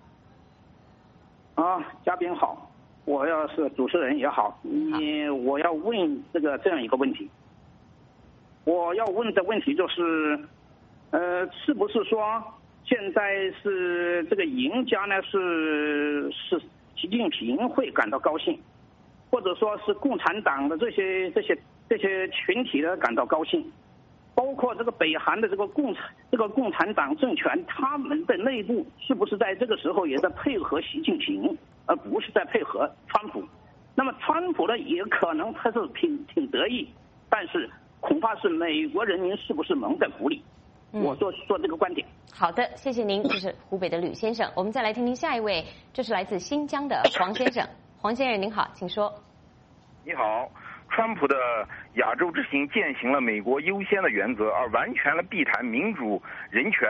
啊，嘉宾好。我要是主持人也好，你我要问这个这样一个问题，我要问的问题就是，呃，是不是说现在是这个赢家呢是是习近平会感到高兴，或者说是共产党的这些这些这些群体的感到高兴，包括这个北韩的这个共产这个共产党政权，他们的内部是不是在这个时候也在配合习近平？而不是在配合川普，那么川普呢也可能他是挺挺得意，但是恐怕是美国人民是不是蒙在鼓里？嗯、我做做这个观点。 好的，谢谢您，这是湖北的吕先生。我们再来听听下一位，这是来自新疆的黄先生。黄先生您好，请说。 你好，川普的亚洲之行践行了美国优先的原则，而完全了避谈民主、人权、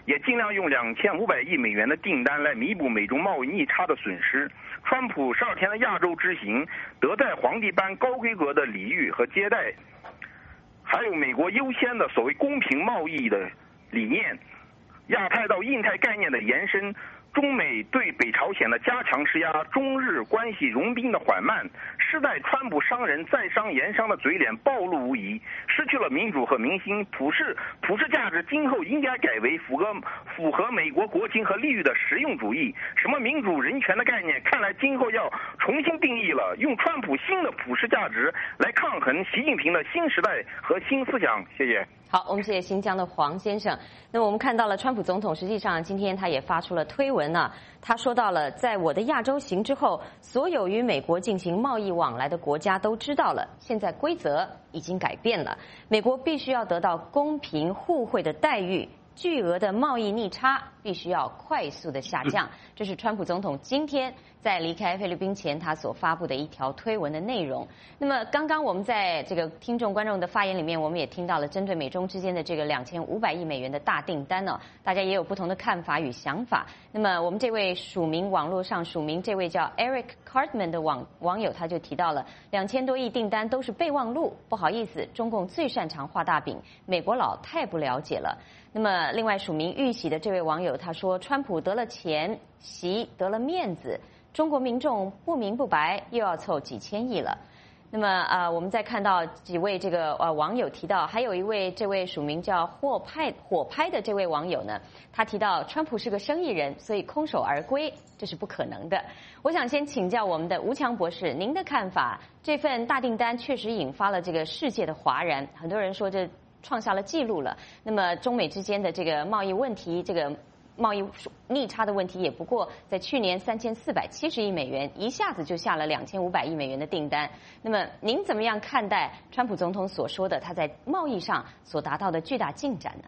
也尽量用两千五百亿美元的订单来弥补美中贸易逆差的损失。川普十二天的亚洲之行，德在皇帝般高规格的礼遇和接待，还有美国优先的所谓公平贸易的理念，亚太到印太概念的延伸，中美对北朝鲜的加强施压，中日关系融冰的缓慢，世代川普商人在商言商的嘴脸暴露无遗，失去了民主和民心。普世普世价值今后应该改为符合符合美国国情和利益的实用主义。什么民主人权的概念，看来今后要重新定义了，用川普新的普世价值来抗衡习近平的新时代和新思想。谢谢。 好，我们谢谢新疆的黄先生。那么我们看到了，川普总统实际上今天他也发出了推文呢、啊，他说到了，在我的亚洲行之后，所有与美国进行贸易往来的国家都知道了，现在规则已经改变了，美国必须要得到公平互惠的待遇。巨额的贸易逆差必须要快速的下降，这是川普总统今天在离开菲律宾前他所发布的一条推文的内容。那么刚刚我们在这个听众观众的发言里面，我们也听到了针对美中之间的这个两千五百亿美元的大订单呢、哦，大家也有不同的看法与想法。那么我们这位署名网络上署名这位叫 Eric Cartman 的网网友他就提到了，两千多亿订单都是备忘录，不好意思，中共最擅长画大饼，美国佬太不了解了。那么，另外署名玉玺的这位网友他说，川普得了钱，习得了面子，中国民众不明不白又要凑几千亿了。那么呃，我们再看到几位这个呃网友提到，还有一位这位署名叫火派火拍的这位网友呢，他提到川普是个生意人，所以空手而归这是不可能的。我想先请教我们的吴强博士，您的看法？这份大订单确实引发了这个世界的哗然，很多人说这创下了记录了。那么中美之间的这个贸易问题，这个贸易逆差的问题，也不过在去年三千四百七十亿美元，一下子就下了两千五百亿美元的订单。那么您怎么样看待川普总统所说的他在贸易上所达到的巨大进展呢？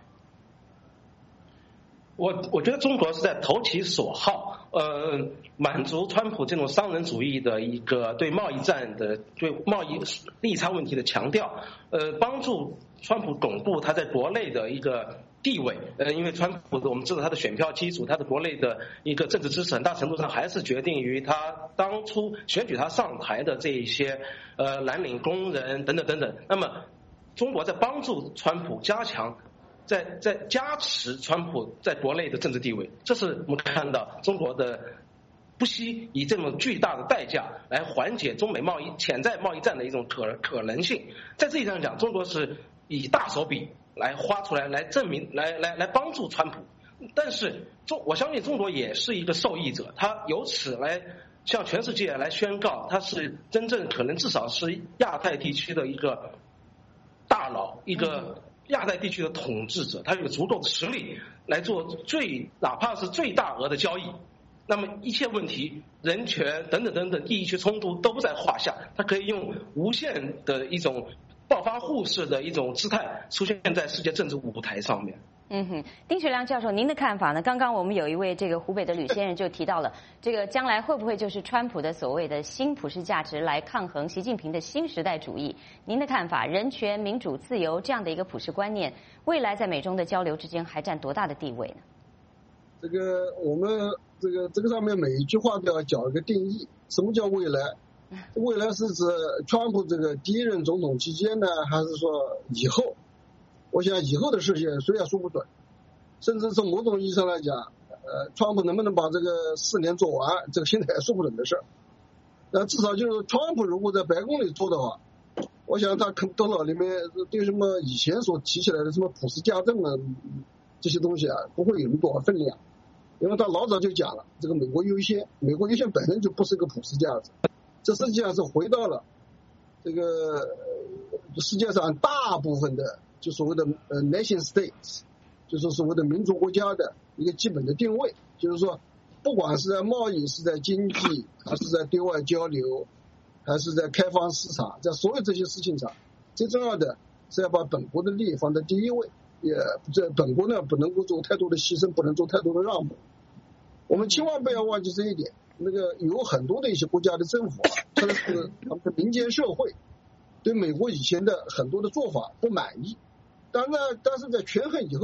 我我觉得中国是在投其所好，呃，满足川普这种商人主义的一个对贸易战的对贸易逆差问题的强调，呃，帮助川普巩固他在国内的一个地位。呃，因为川普我们知道他的选票基础，他的国内的一个政治支持，很大程度上还是决定于他当初选举他上台的这一些呃蓝领工人等等等等。那么，中国在帮助川普加强。在在加持川普在国内的政治地位，这是我们看到中国的不惜以这么巨大的代价来缓解中美贸易潜在贸易战的一种可可能性。在这一点上讲，中国是以大手笔来花出来，来证明，来来来帮助川普。但是中我相信中国也是一个受益者，他由此来向全世界来宣告，他是真正可能至少是亚太地区的一个大佬，一个。亚太地区的统治者，他有足够的实力来做最哪怕是最大额的交易，那么一切问题、人权等等等等地区冲突都不在话下，他可以用无限的一种暴发户式的一种姿态出现在世界政治舞台上面。 嗯哼，丁学良教授，您的看法呢？刚刚我们有一位这个湖北的吕先生就提到了，这个将来会不会就是川普的所谓的新普世价值来抗衡习近平的新时代主义？您的看法，人权、民主、自由这样的一个普世观念，未来在美中的交流之间还占多大的地位呢？ 这个我们这个这个上面每一句话都要讲一个定义，什么叫未来？未来是指川普这个第一任总统期间呢，还是说以后？我想以后的事情谁也说不准，甚至从某种意义上来讲，呃，川普能不能把这个四年做完，这个现在也说不准的事。那至少就是川普如果在白宫里做的话，我想他可头脑里面对什么以前所提起来的什么普世价值啊这些东西啊，不会有那么多分量，因为他老早就讲了，这个美国优先，美国优先本身就不是个普世价值，这实际上是回到了这个世界上大部分的。就所谓的呃 nation states， 就是所谓的民主国家的一个基本的定位，就是说，不管是在贸易、是在经济，还是在对外交流，还是在开放市场，在所有这些事情上，最重要的是要把本国的利益放在第一位，也在本国呢不能够做太多的牺牲，不能做太多的让步。我们千万不要忘记这一点。那个有很多的一些国家的政府，特别是他们的民间社会，对美国以前的很多的做法不满意。当然，但是在权衡以后呢，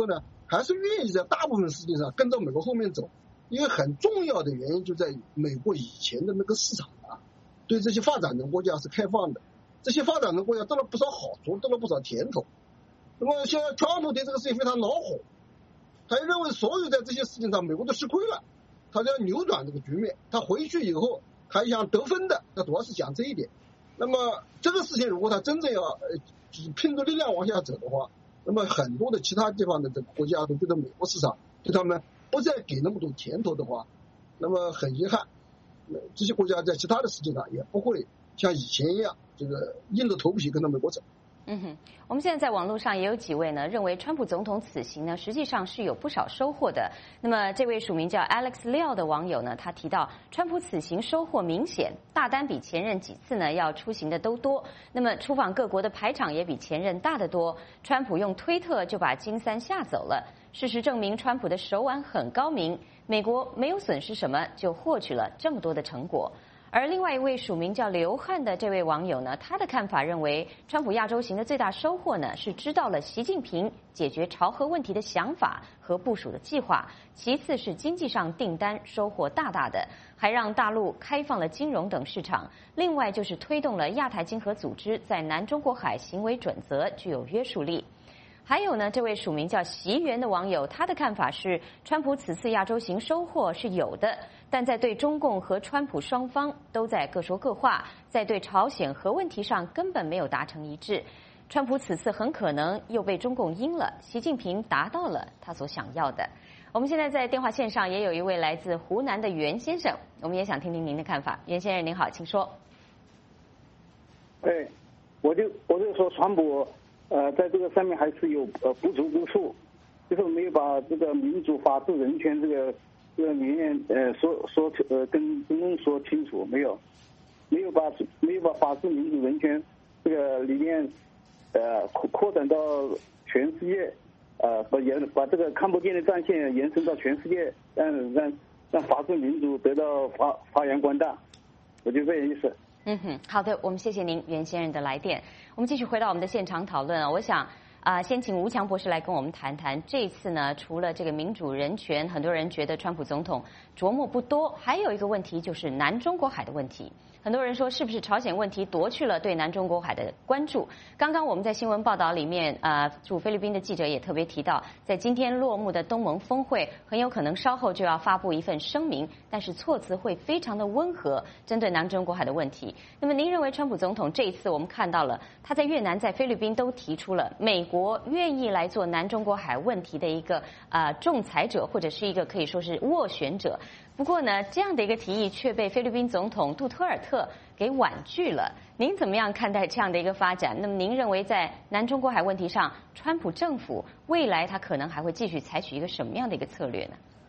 还是愿意在大部分事情上跟着美国后面走。一个很重要的原因就在于美国以前的那个市场啊，对这些发展中国家是开放的，这些发展中国家得了不少好处，得了不少甜头。那么现在川普对这个事情非常恼火，他认为所有在这些事情上美国都吃亏了，他就要扭转这个局面。他回去以后还想得分的，他主要是讲这一点。那么这个事情如果他真正要呃就是拼着力量往下走的话，那么很多的其他地方的这个国家都觉得美国市场对他们不再给那么多甜头的话，那么很遗憾，这些国家在其他的事情上也不会像以前一样这个硬着头皮跟着美国走。 嗯哼，我们现在在网络上也有几位呢，认为川普总统此行呢，实际上是有不少收获的。那么这位署名叫 Alex 廖的网友呢，他提到，川普此行收获明显，大单比前任几次呢要出行的都多。那么出访各国的排场也比前任大得多。川普用推特就把金三吓走了。事实证明，川普的手腕很高明，美国没有损失什么，就获取了这么多的成果。而另外一位署名叫刘汉的这位网友呢，他的看法认为，川普亚洲行的最大收获呢，是知道了习近平解决朝核问题的想法和部署的计划，其次是经济上订单收获大大的，还让大陆开放了金融等市场，另外就是推动了亚太经合组织在南中国海行为准则具有约束力。还有呢，这位署名叫习源的网友，他的看法是，川普此次亚洲行收获是有的，但在对中共和川普双方都在各说各话，在对朝鲜核问题上根本没有达成一致。川普此次很可能又被中共阴了，习近平达到了他所想要的。我们现在在电话线上也有一位来自湖南的袁先生，我们也想听听您的看法。袁先生您好，请说。 哎，我就我就说川普。呃，在这个上面还是有呃不足之处，就是没有把这个民主、法治、人权这个这个理念呃说说呃跟中共说清楚，没有，没有把没有把法治、民主、人权这个理念呃扩扩展到全世界，呃把延把这个看不见的战线延伸到全世界，让让让法治、民主得到发发扬光大，我就这个意思。 嗯哼，好的，我们谢谢您袁先生的来电。我们继续回到我们的现场讨论啊，我想啊、呃，先请吴强博士来跟我们谈谈。这次呢，除了这个民主人权，很多人觉得川普总统琢磨不多，还有一个问题就是南中国海的问题。很多人说，是不是朝鲜问题夺去了对南中国海的关注？刚刚我们在新闻报道里面，呃，驻菲律宾的记者也特别提到，在今天落幕的东盟峰会，很有可能稍后就要发布一份声明，但是措辞会非常的温和，针对南中国海的问题。那么，您认为川普总统这一次我们看到了他在越南、在菲律宾都提出了美国愿意来做南中国海问题的一个呃仲裁者，或者是一个可以说是斡旋者。不过呢，这样的一个提议却被菲律宾总统杜特尔特给婉拒了。您怎么样看待这样的一个发展？那么您认为在南中国海问题上，川普政府未来他可能还会继续采取一个什么样的一个策略呢？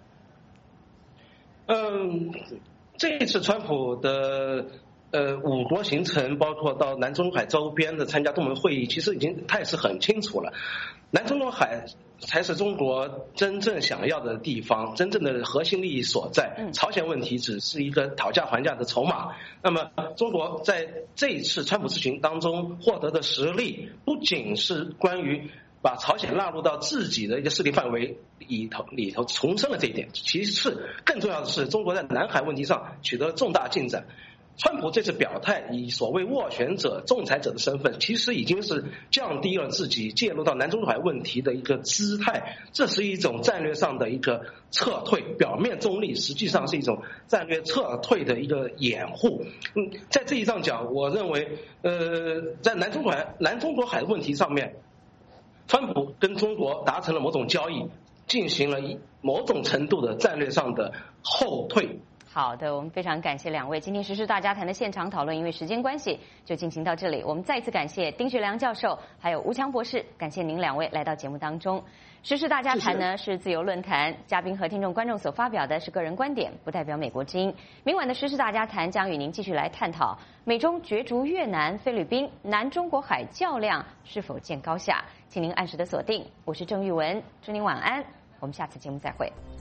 嗯，这一次川普的呃五国行程，包括到南中海周边的参加东盟会议，其实已经态势很清楚了。南中国海才是中国真正想要的地方，真正的核心利益所在。朝鲜问题只是一个讨价还价的筹码。那么，中国在这一次川普之行当中获得的实力，不仅是关于把朝鲜纳入到自己的一个势力范围里头里头重申了这一点，其次更重要的是，中国在南海问题上取得了重大进展。川普这次表态以所谓斡旋者、仲裁者的身份，其实已经是降低了自己介入到南中国海问题的一个姿态，这是一种战略上的一个撤退，表面中立，实际上是一种战略撤退的一个掩护。嗯，在这一上讲，我认为，呃，在南中国海、南中国海问题上面，川普跟中国达成了某种交易，进行了某种程度的战略上的后退。 好的，我们非常感谢两位。今天时事大家谈的现场讨论，因为时间关系就进行到这里。我们再次感谢丁学良教授还有吴强博士，感谢您两位来到节目当中。时事大家谈呢是自由论坛，嘉宾和听众观众所发表的是个人观点，不代表美国之音。明晚的时事大家谈将与您继续来探讨美中角逐越南、菲律宾、南中国海较量是否见高下，请您按时的锁定。我是郑玉文，祝您晚安，我们下次节目再会。